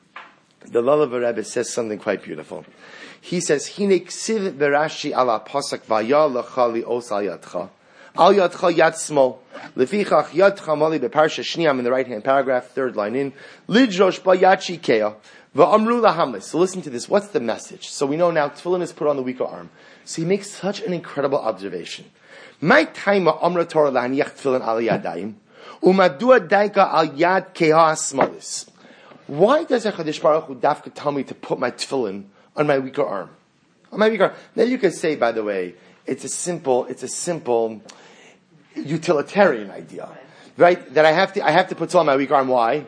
the Lulav Rebbe says something quite beautiful. He says, Hine ksiv berashi ala pasak vaya lachali os al yadcha. Al yadcha yad small. Lefichach yadcha mali beparsha shni. I'm in the right hand paragraph, third line in. Lidrosh ba yachi kea. Va'amru lahamis. So listen to this. What's the message? So we know now tefillin is put on the weaker arm. So he makes such an incredible observation. My time amra Torah lahaniach tefillin al yadayim, umadua daika al yad keha smalis. Why does HaKadosh Baruch Hu dafka tell me to put my tefillin on my weaker arm? On my weaker arm. Now you could say, by the way, it's a simple, it's a simple utilitarian idea, right? That I have to, I have to put tefillin on my weaker arm. Why?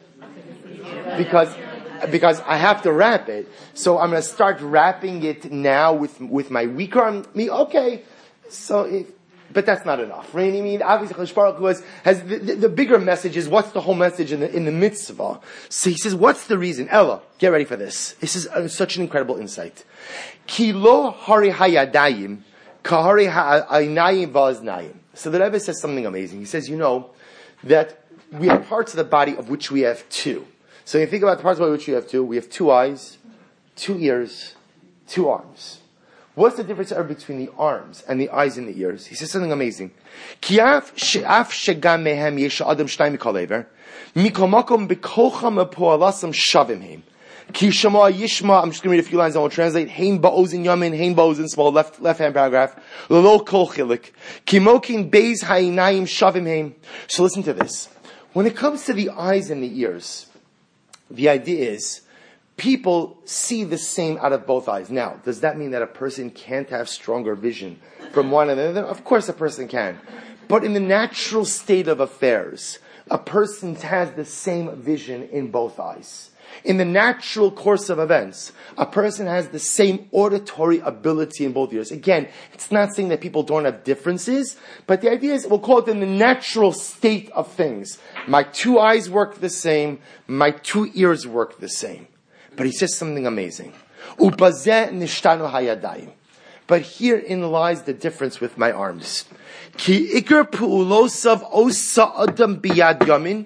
Because. Because I have to wrap it, so I'm going to start wrapping it now with with my weaker arm. Me, okay, so if, but that's not enough, right? I mean, obviously, Kadosh Baruch Hu has, has the, the, the bigger message is what's the whole message in the in the mitzvah. So he says, what's the reason? Ella, get ready for this. This is uh, such an incredible insight. Ki lo hari hayadayim, ka hari ha'aynayim va'aznayim. So the Rebbe says something amazing. He says, you know, that we have parts of the body of which we have two. So you think about the parts of the body which we have two. We have two eyes, two ears, two arms. What's the difference between the arms and the eyes and the ears? He says something amazing. Kiaf she'af shegam mehem yesha adam shtayim mikol mikomakom bekocham apoalasam shavim heim. Ki shema yishma. I'm just going to read a few lines. I will translate. Hein ba'ozin yamin, hein ba'ozin small. Left left hand paragraph. Lelo kol chilik. Kimokin beis ha'inayim shavim heim. So listen to this. When it comes to the eyes and the ears, the idea is, people see the same out of both eyes. Now, does that mean that a person can't have stronger vision from one another? Of course a person can. But in the natural state of affairs, a person has the same vision in both eyes. In the natural course of events, a person has the same auditory ability in both ears. Again, it's not saying that people don't have differences, but the idea is, we'll call it in the natural state of things. My two eyes work the same, my two ears work the same. But he says something amazing. Ubazeh nishtanu hayadayim. But herein lies the difference with my arms. Ki ikar pu'ulosav osa adam biyad yamin.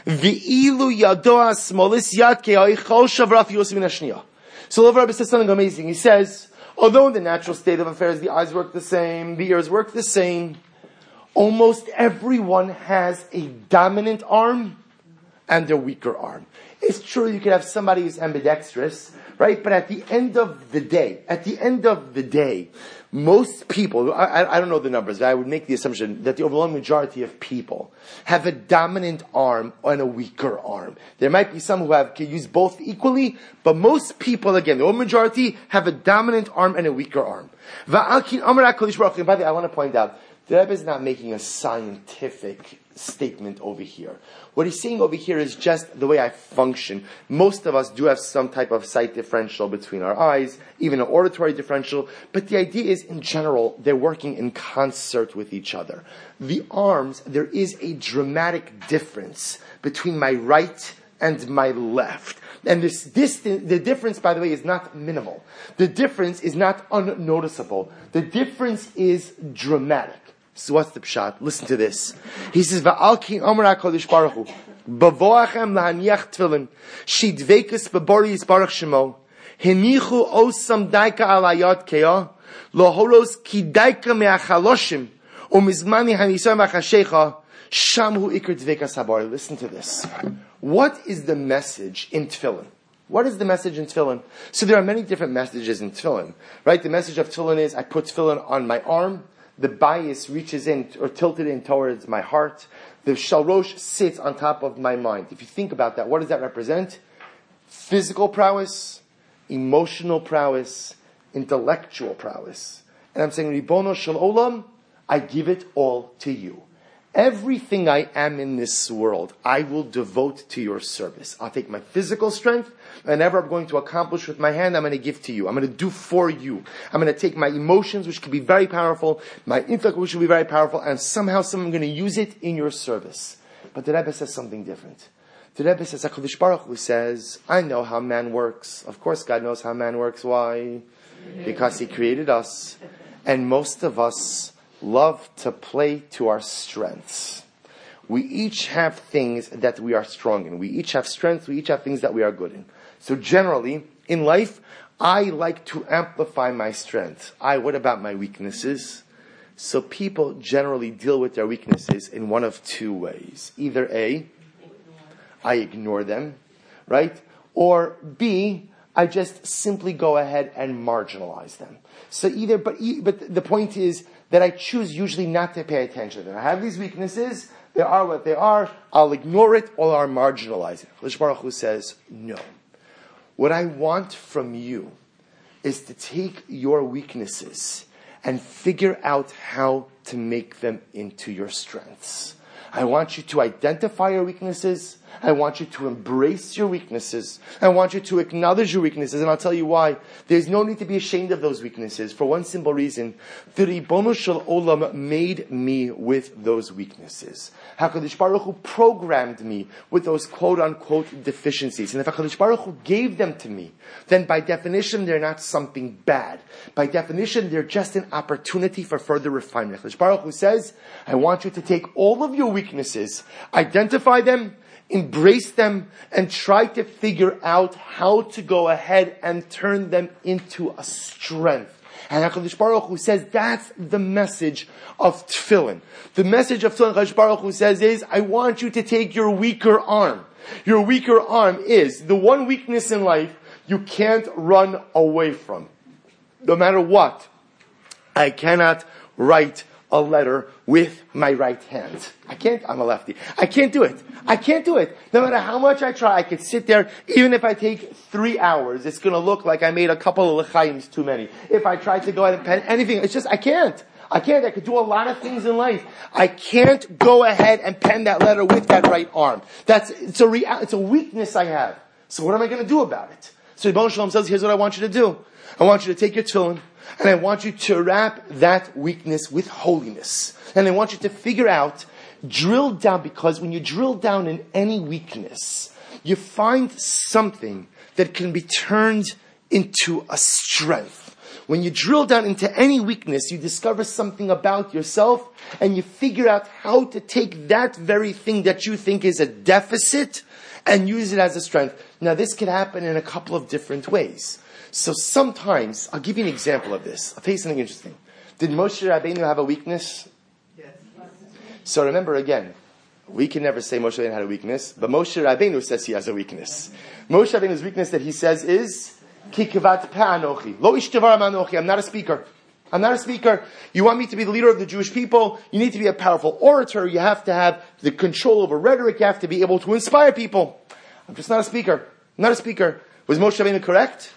V'ilu yadoa smolis yad ke'oichol shavrat yosim in ashniya. So the Rebbe says something amazing. He says, although in the natural state of affairs the eyes work the same, the ears work the same, almost everyone has a dominant arm and a weaker arm. It's true you could have somebody who's ambidextrous, right? But at the end of the day, at the end of the day, most people, I, I don't know the numbers, but I would make the assumption that the overwhelming majority of people have a dominant arm and a weaker arm. There might be some who have can use both equally, but most people, again, the overwhelming majority have a dominant arm and a weaker arm. And by the way, I want to point out, the Rebbe is not making a scientific statement over here. What he's saying over here is just the way I function. Most of us do have some type of sight differential between our eyes, even an auditory differential, but the idea is, in general, they're working in concert with each other. The arms, there is a dramatic difference between my right and my left. And this, this, the difference, by the way, is not minimal. The difference is not unnoticeable. The difference is dramatic. So what's the pshat? Listen to this. He says, "Va'al ki amar HaKadosh Baruch Hu, b'voachem lahaniach tefillin, shidvekus b'bori yisbarach shemo, henichu osam daika alayot kea, lohoros ki daika me'achaloshim, umizmani hanisam achashecha, shamhu ikr dvekas habari." Listen to this. What is the message in tefillin? What is the message in tefillin? So there are many different messages in tefillin, right? The message of tefillin is, I put tefillin on my arm, the bias reaches in or tilted in towards my heart. The shalrosh sits on top of my mind. If you think about that, what does that represent? Physical prowess, emotional prowess, intellectual prowess. And I'm saying, Ribono Shel Olam, I give it all to you. Everything I am in this world, I will devote to your service. I'll take my physical strength, and whatever I'm going to accomplish with my hand, I'm going to give to you. I'm going to do for you. I'm going to take my emotions, which can be very powerful, my intellect, which will be very powerful, and somehow, somehow I'm going to use it in your service. But the Rebbe says something different. The Rebbe says, HaKadosh Baruch Hu says, I know how man works. Of course God knows how man works. Why? Because He created us. And most of us love to play to our strengths. We each have things that we are strong in. We each have strengths. We each have things that we are good in. So generally, in life, I like to amplify my strengths. I, what about my weaknesses? So people generally deal with their weaknesses in one of two ways. Either A, I ignore them, right? Or B, I just simply go ahead and marginalize them. So either, but, but the point is that I choose usually not to pay attention to them. I have these weaknesses, they are what they are, I'll ignore it or I'll marginalize it. HaKadosh Baruch Hu says, no. What I want from you is to take your weaknesses and figure out how to make them into your strengths. I want you to identify your weaknesses. I want you to embrace your weaknesses. I want you to acknowledge your weaknesses. And I'll tell you why. There's no need to be ashamed of those weaknesses. For one simple reason. The Ribono Shel Olam made me with those weaknesses. HaKadosh Baruch Hu programmed me with those quote-unquote deficiencies. And if HaKadosh Baruch Hu gave them to me, then by definition they're not something bad. By definition they're just an opportunity for further refinement. HaKadosh Baruch Hu says, I want you to take all of your weaknesses, identify them, embrace them, and try to figure out how to go ahead and turn them into a strength. And HaKadosh Baruch Hu says that's the message of tefillin. The message of tefillin, HaKadosh Baruch Hu says is, I want you to take your weaker arm. Your weaker arm is the one weakness in life you can't run away from. No matter what, I cannot write a letter with my right hand. I can't, I'm a lefty. I can't do it. I can't do it. No matter how much I try, I could sit there, even if I take three hours, it's gonna look like I made a couple of l'chaims too many. If I try to go ahead and pen anything, it's just, I can't. I can't. I could do a lot of things in life. I can't go ahead and pen that letter with that right arm. That's, it's a rea- it's a weakness I have. So what am I going to do about it? So Rebbeinu Shalom says, here's what I want you to do. I want you to take your tefillin, and I want you to wrap that weakness with holiness. And I want you to figure out, drill down, because when you drill down in any weakness, you find something that can be turned into a strength. When you drill down into any weakness, you discover something about yourself, and you figure out how to take that very thing that you think is a deficit and use it as a strength. Now, this could happen in a couple of different ways. So sometimes, I'll give you an example of this. I'll tell you something interesting. Did Moshe Rabbeinu have a weakness? Yes. So remember again, we can never say Moshe Rabbeinu had a weakness, but Moshe Rabbeinu says he has a weakness. Moshe Rabbeinu's weakness that he says is, Ki kivat pa'anochi. Lo ish devar ma'anochi. I'm not a speaker. I'm not a speaker. You want me to be the leader of the Jewish people? You need to be a powerful orator. You have to have the control over rhetoric. You have to be able to inspire people. I'm just not a speaker. I'm not a speaker. Was Moshe Rabbeinu correct?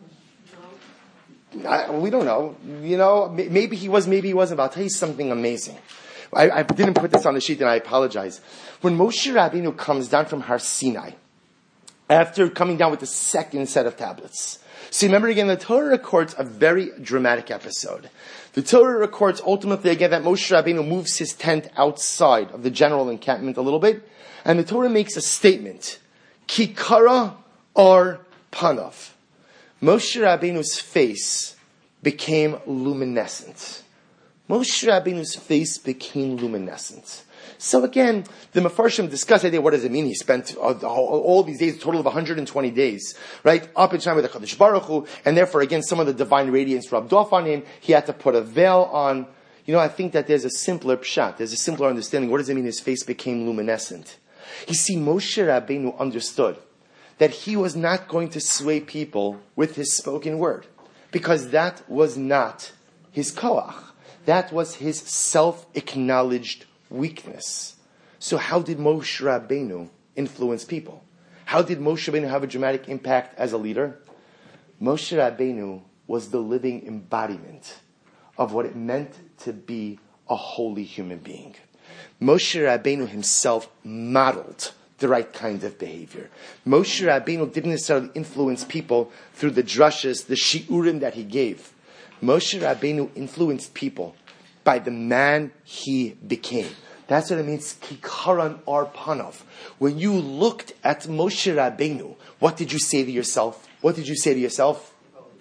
I, we don't know. You know, maybe he was, maybe he wasn't. But I'll tell you something amazing. I, I didn't put this on the sheet, and I apologize. When Moshe Rabbeinu comes down from Har Sinai, after coming down with the second set of tablets. So remember again, the Torah records a very dramatic episode. The Torah records ultimately again that Moshe Rabbeinu moves his tent outside of the general encampment a little bit, and the Torah makes a statement, Kikara or Panav. Moshe Rabbeinu's face became luminescent. Moshe Rabbeinu's face became luminescent. So again, the Mefarshim discuss the idea, what does it mean? He spent all, all these days, a total of one hundred twenty days, right? Up in time with the Kadosh Baruch Hu, and therefore again, some of the divine radiance rubbed off on him. He had to put a veil on. You know, I think that there's a simpler pshat, there's a simpler understanding. What does it mean his face became luminescent? You see, Moshe Rabbeinu understood that he was not going to sway people with his spoken word, because that was not his koach. That was his self-acknowledged weakness. So how did Moshe Rabbeinu influence people? How did Moshe Rabbeinu have a dramatic impact as a leader? Moshe Rabbeinu was the living embodiment of what it meant to be a holy human being. Moshe Rabbeinu himself modeled the right kind of behavior. Moshe Rabbeinu didn't necessarily influence people through the drushes, the shiurim that he gave. Moshe Rabbeinu influenced people by the man he became. That's what it means, Kikaran ar Panav. When you looked at Moshe Rabbeinu, what did you say to yourself? What did you say to yourself?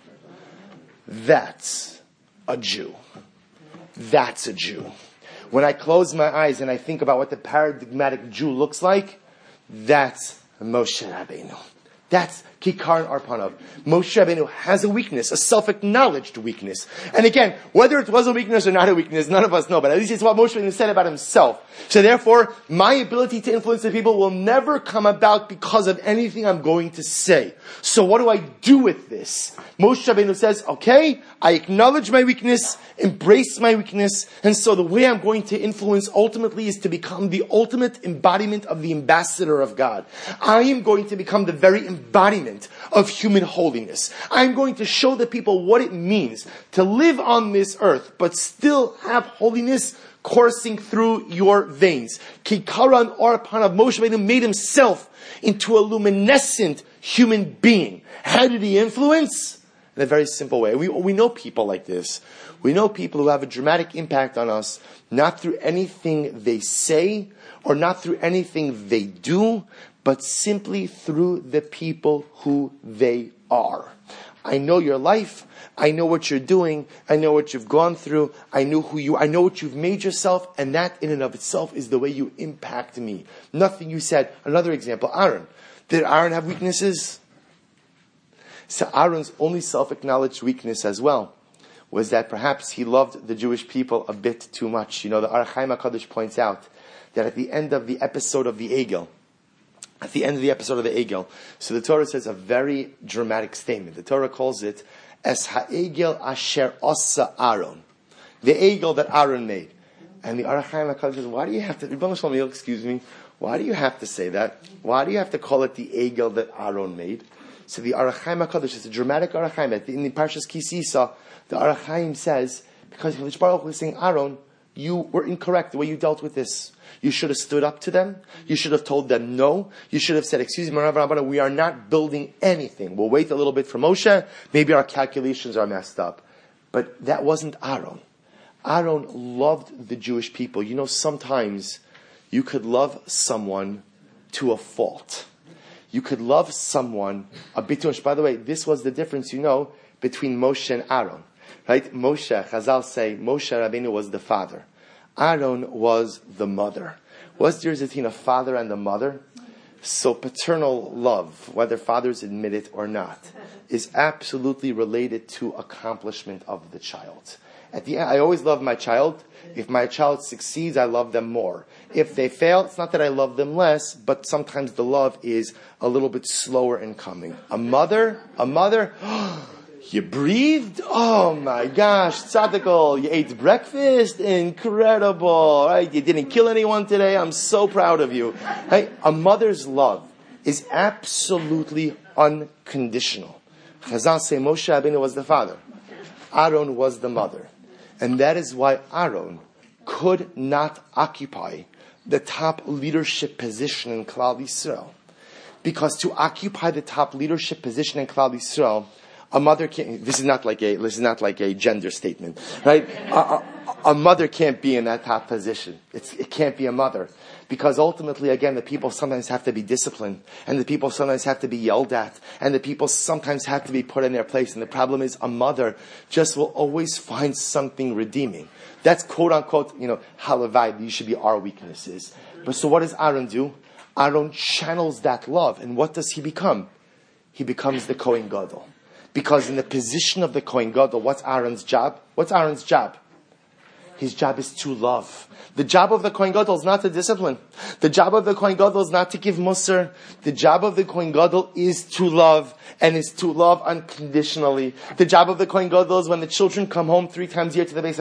That's a Jew. That's a Jew. When I close my eyes and I think about what the paradigmatic Jew looks like, that's Moshe Rabbeinu. That's Kikaran ar Panav. Moshe Rabbeinu has a weakness, a self-acknowledged weakness. And again, whether it was a weakness or not a weakness, none of us know, but at least it's what Moshe Rabbeinu said about himself. So therefore, my ability to influence the people will never come about because of anything I'm going to say. So what do I do with this? Moshe Rabbeinu says, okay, I acknowledge my weakness, embrace my weakness, and so the way I'm going to influence ultimately is to become the ultimate embodiment of the ambassador of God. I am going to become the very embodiment of human holiness. I'm going to show the people what it means to live on this earth, but still have holiness coursing through your veins. Kikaran ar Panav. Moshe Rabbeinu made himself into a luminescent human being. How did he influence? In a very simple way. We, we know people like this. We know people who have a dramatic impact on us, not through anything they say, or not through anything they do, but simply through the people who they are. I know your life. I know what you're doing. I know what you've gone through. I know who you, I know what you've made yourself, and that in and of itself is the way you impact me. Nothing you said. Another example, Aaron. Did Aaron have weaknesses? So Aaron's only self-acknowledged weakness as well was that perhaps he loved the Jewish people a bit too much. You know, the Ar Chaim HaKadosh points out that at the end of the episode of the Egel, at the end of the episode of the Egel, so the Torah says a very dramatic statement. The Torah calls it Es HaEgel Asher Asa Aaron, the Egel that Aaron made. And the Ar Chaim HaKadosh says, why do you have to, Rebbeinu Shalom, excuse me, why do you have to say that? Why do you have to call it the Egel that Aaron made? So the Ar Chaim HaKadosh is a dramatic Ar Chaim. In the Parshas Ki Sisa, the Ar Chaim says, because Kadosh Baruch Hu is saying, Aaron, you were incorrect the way you dealt with this. You should have stood up to them. You should have told them no. You should have said, excuse me, we are not building anything. We'll wait a little bit for Moshe. Maybe our calculations are messed up. But that wasn't Aaron. Aaron loved the Jewish people. You know, sometimes you could love someone to a fault. You could love someone a bit too much. By the way, this was the difference, you know, between Moshe and Aaron. Right? Moshe, Chazal say, Moshe Rabbeinu was the father. Aaron was the mother. What's there between a father and a mother? So paternal love, whether fathers admit it or not, is absolutely related to accomplishment of the child. At the end, I always love my child. If my child succeeds, I love them more. If they fail, it's not that I love them less, but sometimes the love is a little bit slower in coming. A mother, a mother, you breathed? Oh my gosh, tzadikal, you ate breakfast? Incredible, right? You didn't kill anyone today? I'm so proud of you. Right? A mother's love is absolutely unconditional. Chazal say Moshe Rabbeinu was the father. Aaron was the mother. And that is why Aaron could not occupy the top leadership position in Klal Yisrael. Because to occupy the top leadership position in Klal Yisrael, a mother can't, this is not like a, this is not like a gender statement, right? A, a, a mother can't be in that top position. It's, it can't be a mother. Because ultimately, again, the people sometimes have to be disciplined, and the people sometimes have to be yelled at, and the people sometimes have to be put in their place. And the problem is, a mother just will always find something redeeming. That's quote unquote, you know, halavai, these should be our weaknesses. But so what does Aaron do? Aaron channels that love, and what does he become? He becomes the Kohen Gadol. Because in the position of the Kohen Gadol, what's Aaron's job? What's Aaron's job? His job is to love. The job of the Kohen Gadol is not to discipline. The job of the Kohen Gadol is not to give musar. The job of the Kohen Gadol is to love, and is to love unconditionally. The job of the Kohen Gadol is when the children come home three times a year to the base.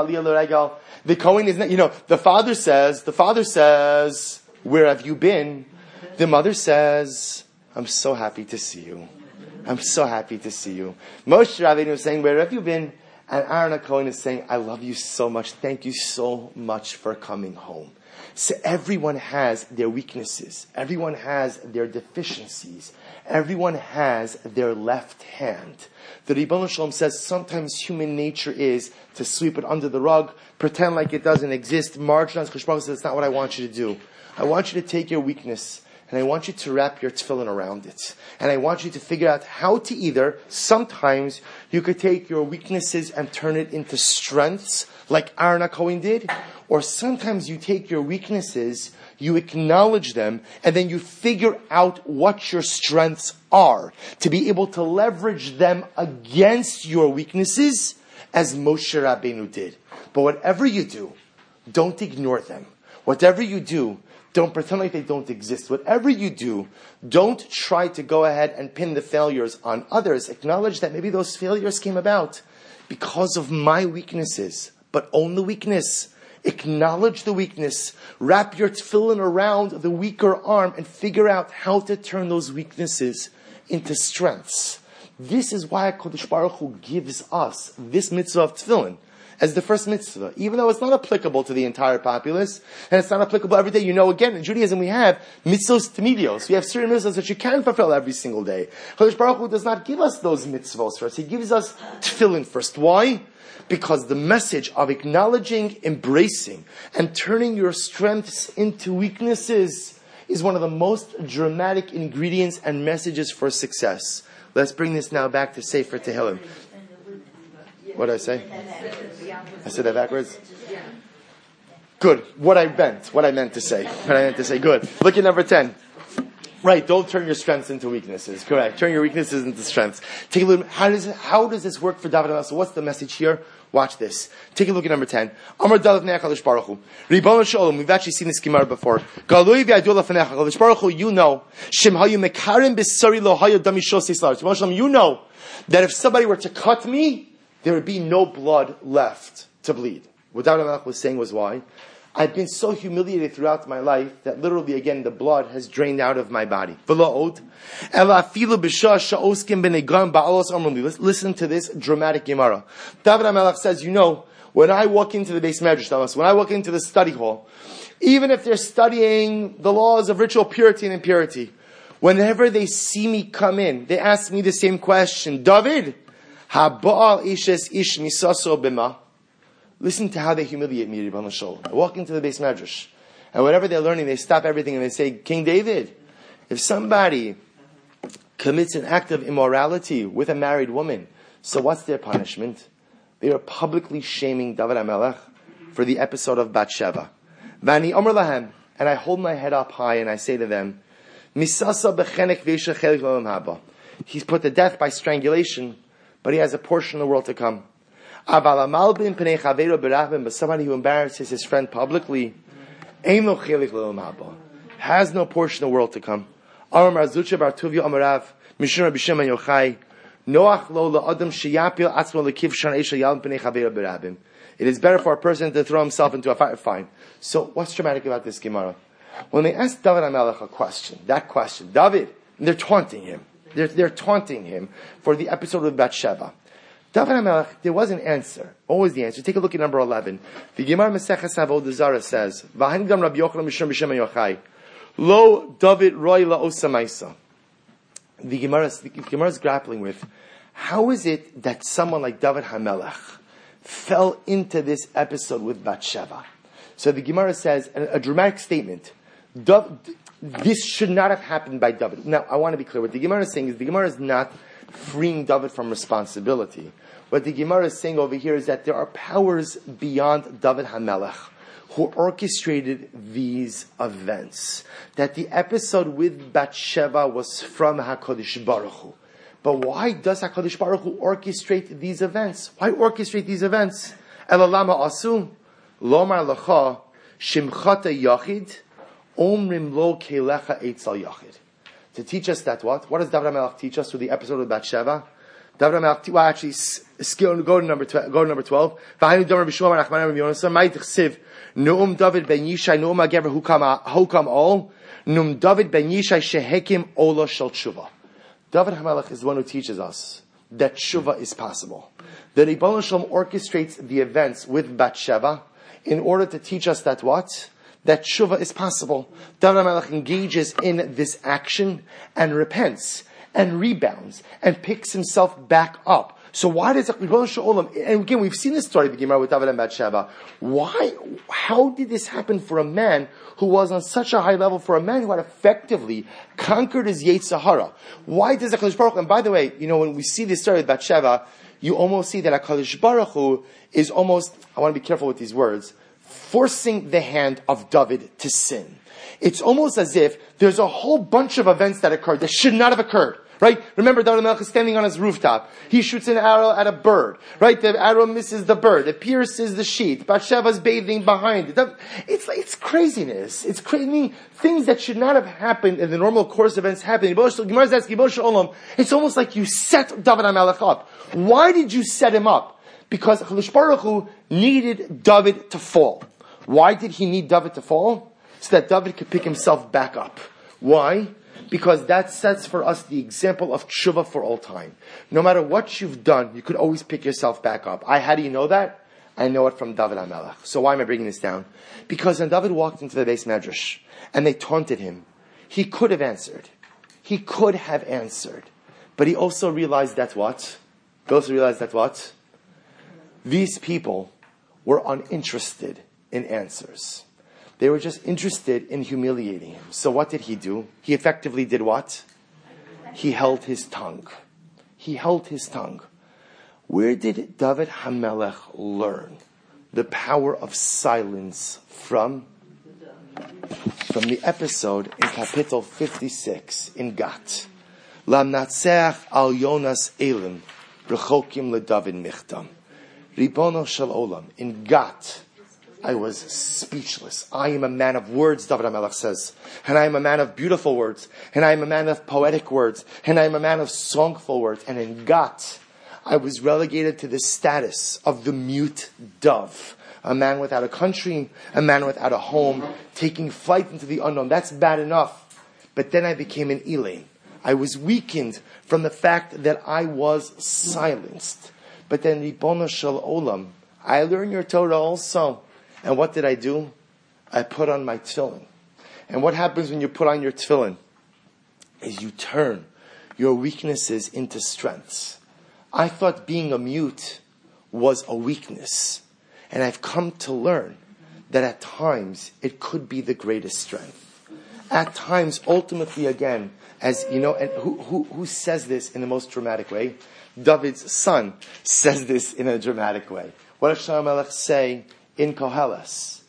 The Kohen is not, you know, the father says, the father says, where have you been? The mother says, I'm so happy to see you. I'm so happy to see you. Moshe Rabbeinu is saying, where have you been? And Aaron HaKohen is saying, I love you so much. Thank you so much for coming home. So everyone has their weaknesses. Everyone has their deficiencies. Everyone has their left hand. The Ribbon Shalom says sometimes human nature is to sweep it under the rug, pretend like it doesn't exist. Marginalize. Cheshbon says, that's not what I want you to do. I want you to take your weakness and I want you to wrap your tefillin around it. And I want you to figure out how to either, sometimes you could take your weaknesses and turn it into strengths, like Aaron HaKohen did, or sometimes you take your weaknesses, you acknowledge them, and then you figure out what your strengths are, to be able to leverage them against your weaknesses, as Moshe Rabbeinu did. But whatever you do, don't ignore them. Whatever you do, don't pretend like they don't exist. Whatever you do, don't try to go ahead and pin the failures on others. Acknowledge that maybe those failures came about because of my weaknesses. But own the weakness. Acknowledge the weakness. Wrap your tefillin around the weaker arm and figure out how to turn those weaknesses into strengths. This is why HaKadosh Baruch Hu gives us this mitzvah of tefillin as the first mitzvah, even though it's not applicable to the entire populace, and it's not applicable every day. You know, again, in Judaism we have mitzvos temidios. We have certain mitzvahs that you can fulfill every single day. Kadosh Baruch Hu does not give us those mitzvos first. He gives us tefillin first. Why? Because the message of acknowledging, embracing, and turning your strengths into weaknesses is one of the most dramatic ingredients and messages for success. Let's bring this now back to Sefer Tehillim. What did I say? I said that backwards? Good. What I meant. What I meant to say. What I meant to say. Good. Look at number ten. Right. Don't turn your strengths into weaknesses. Correct. Turn your weaknesses into strengths. Take a look. How does it, how does this work for David and So what's the message here? Watch this. Take a look at number ten. Amar David Ne'akadosh Baruch Hu. Ribbon Shalom. We've actually seen this Gemara before. Galui v'adul lefnecha. Kadosh Baruch Hu, you know. Shem hayu mekarim b'sari lo hayu dami shosei slar. Ribbon Shalom, you know that if somebody were to cut me, there would be no blood left to bleed. What David HaMelech was saying was why? I've been so humiliated throughout my life that literally, again, the blood has drained out of my body. Listen to this dramatic Gemara. David HaMelech says, you know, when I walk into the Beis Medrash, when I walk into the study hall, even if they're studying the laws of ritual purity and impurity, whenever they see me come in, they ask me the same question. David, haba'al ishes ish misaso bima. Listen to how they humiliate me, Ribbon Shol. I walk into the Beis Medrash, and whatever they're learning, they stop everything and they say, King David, if somebody commits an act of immorality with a married woman, so what's their punishment? They are publicly shaming David HaMelech for the episode of Bathsheba. Vani Omer Lahem, and I hold my head up high and I say to them, Misasa bechenek veisha chelik l'olam haba. He's put to death by strangulation, but he has a portion of the world to come. Aval amalbin pnei chaveiro berachbin, but somebody who embarrasses his friend publicly, ein lo chelik l'olam haba, has no portion of the world to come. Amar Zucha bar Tuvia Amarav, Mishra B'Shem Yochai, Noach lo la'adam sheyapil atzmo lekiv shan eisha yalm pnei chaveiro berachbin. It is better for a person to throw himself into a fire. Fine. So what's dramatic about this Gemara? When they ask David HaMelech a question, that question, David, and they're taunting him. They're, they're taunting him for the episode of Bathsheba. David HaMelech, there was an answer. What was the answer? Take a look at number eleven. The Gemara Maseches Avodah Zarah says, V'han gam Rabbi Yochanan Mishum B'Shem Yochai, Lo David Roy La Osamaisa. The Gemara the Gemara is grappling with, how is it that someone like David HaMelech fell into this episode with Bathsheba? So the Gemara says, a, a dramatic statement, this should not have happened by David. Now, I want to be clear. What the Gemara is saying is, the Gemara is not freeing David from responsibility. What the Gemara is saying over here is that there are powers beyond David HaMelech who orchestrated these events. That the episode with Bathsheba was from HaKadosh Baruch Hu. But why does HaKadosh Baruch Hu orchestrate these events? Why orchestrate these events? Elalama asu, lomar lecha, shimchata yachid, omrim lo kelecha eitzal yachid. To teach us that what? What does David HaMelech teach us through the episode of Bathsheba? David HaMelech, well actually, go to number twelve. Go to number twelve. V'hainu domer b'shua marachman Rabbi Yonasan, ma'it chsiv, nu'um David ben Yishai, nu'um ha'gever hukam hukam ol, nu'um David ben Yishai shehekim ola shel tshuva. David HaMelech is the one who teaches us that tshuva is possible. That Ribono Shel Olam orchestrates the events with Bathsheba in order to teach us that what? That tshuva is possible. David HaMelech engages in this action and repents and rebounds and picks himself back up. So why does Ribono Shel Olam, and again we've seen this story of the Gemara with David and Bathsheba, why, how did this happen for a man who was on such a high level, for a man who had effectively conquered his Yetzer Hara? Why does HaKadosh Baruch Hu, and by the way, you know, when we see this story with Bathsheba, you almost see that HaKadosh Baruch Hu is almost, I want to be careful with these words, forcing the hand of David to sin. It's almost as if there's a whole bunch of events that occurred that should not have occurred. Right? Remember, David HaMelech is standing on his rooftop. He shoots an arrow at a bird. Right? The arrow misses the bird. It pierces the sheet. Bathsheba's bathing behind it. It's like, it's craziness. It's crazy. I mean, things that should not have happened in the normal course of events happening. It's almost like you set David HaMelech up. Why did you set him up? Because HaKadosh Baruch Hu needed David to fall. Why did he need David to fall? So that David could pick himself back up. Why? Because that sets for us the example of tshuva for all time. No matter what you've done, you could always pick yourself back up. I, how do you know that? I know it from David HaMelech. So why am I bringing this down? Because when David walked into the Beis Medrash and they taunted him, he could have answered. He could have answered. But he also realized that what? He also realized that what? These people were uninterested in answers. They were just interested in humiliating him. So what did he do? He effectively did what? He held his tongue. He held his tongue. Where did David HaMelech learn the power of silence from? From the episode in Kapitel fifty-six in Gat. Lamnatseach al Yonas Elim, Rechokim leDavid Michtam. Ribono Shel Olam, in Gat, I was speechless. I am a man of words, David HaMelech says. And I am a man of beautiful words. And I am a man of poetic words. And I am a man of songful words. And in Gat, I was relegated to the status of the mute dove. A man without a country, a man without a home, taking flight into the unknown. That's bad enough. But then I became an Elaine. I was weakened from the fact that I was silenced. But then, Ribono Shel Olam, I learned your Torah also. And what did I do? I put on my tefillin. And what happens when you put on your tefillin? Is you turn your weaknesses into strengths. I thought being a mute was a weakness. And I've come to learn that at times it could be the greatest strength. At times, ultimately again, as you know, and who, who, who says this in the most dramatic way? David's son says this in a dramatic way. What does Shlomo Melech say in Koheles?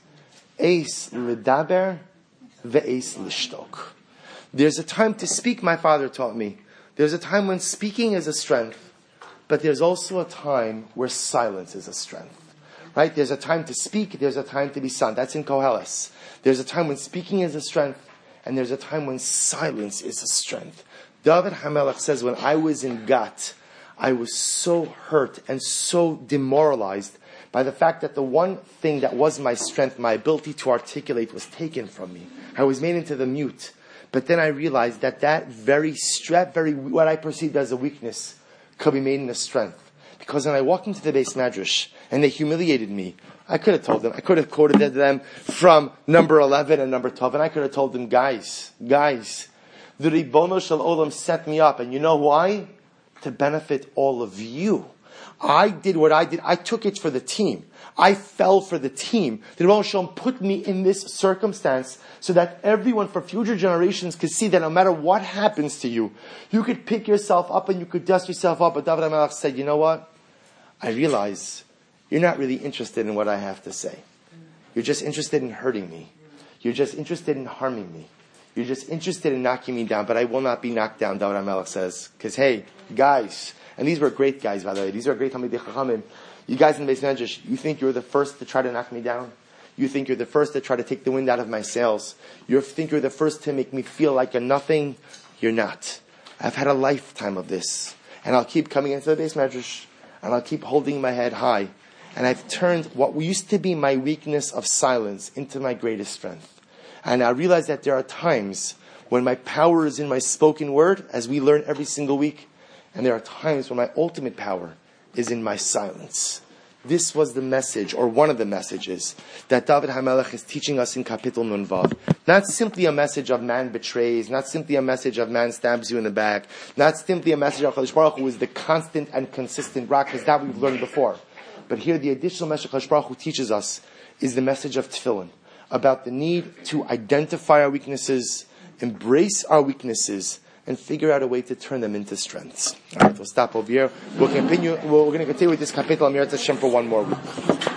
Eis l'daber ve'eis l'shtok. There's a time to speak, my father taught me. There's a time when speaking is a strength, but there's also a time where silence is a strength. Right? There's a time to speak, there's a time to be silent. That's in Koheles. There's a time when speaking is a strength, and there's a time when silence is a strength. David HaMelech says, when I was in Gat, I was so hurt and so demoralized by the fact that the one thing that was my strength, my ability to articulate, was taken from me. I was made into the mute. But then I realized that that very strength, very what I perceived as a weakness, could be made into strength. Because when I walked into the Beis Medrash and they humiliated me, I could have told them, I could have quoted to them from number eleven and number twelve, and I could have told them, guys, guys, the Ribono Shel Olam set me up, and you know why? To benefit all of you. I did what I did. I took it for the team. I fell for the team. The Ribono Shel Olam put me in this circumstance so that everyone for future generations could see that no matter what happens to you, you could pick yourself up and you could dust yourself up. But David HaMelech said, you know what? I realize you're not really interested in what I have to say. You're just interested in hurting me. You're just interested in harming me. You're just interested in knocking me down, but I will not be knocked down, David HaMelech says. Because hey, guys, and these were great guys, by the way. These are great Talmidei Chachamim. You guys in the Beis Medrash, you think you're the first to try to knock me down? You think you're the first to try to take the wind out of my sails? You think you're the first to make me feel like a nothing? You're not. I've had a lifetime of this. And I'll keep coming into the Beis Medrash, and I'll keep holding my head high. And I've turned what used to be my weakness of silence into my greatest strength. And I realize that there are times when my power is in my spoken word, as we learn every single week. And there are times when my ultimate power is in my silence. This was the message, or one of the messages, that David HaMelech is teaching us in Kapitel Nun Vav. Not simply a message of man betrays, not simply a message of man stabs you in the back, not simply a message of HaKadosh Baruch Hu is the constant and consistent rock, because that we've learned before. But here the additional message HaKadosh Baruch Hu teaches us is the message of Tefillin, about the need to identify our weaknesses, embrace our weaknesses, and figure out a way to turn them into strengths. All right, we'll stop over here. We'll continue. We're going to continue with this kapitel Amirat Hashem for one more week.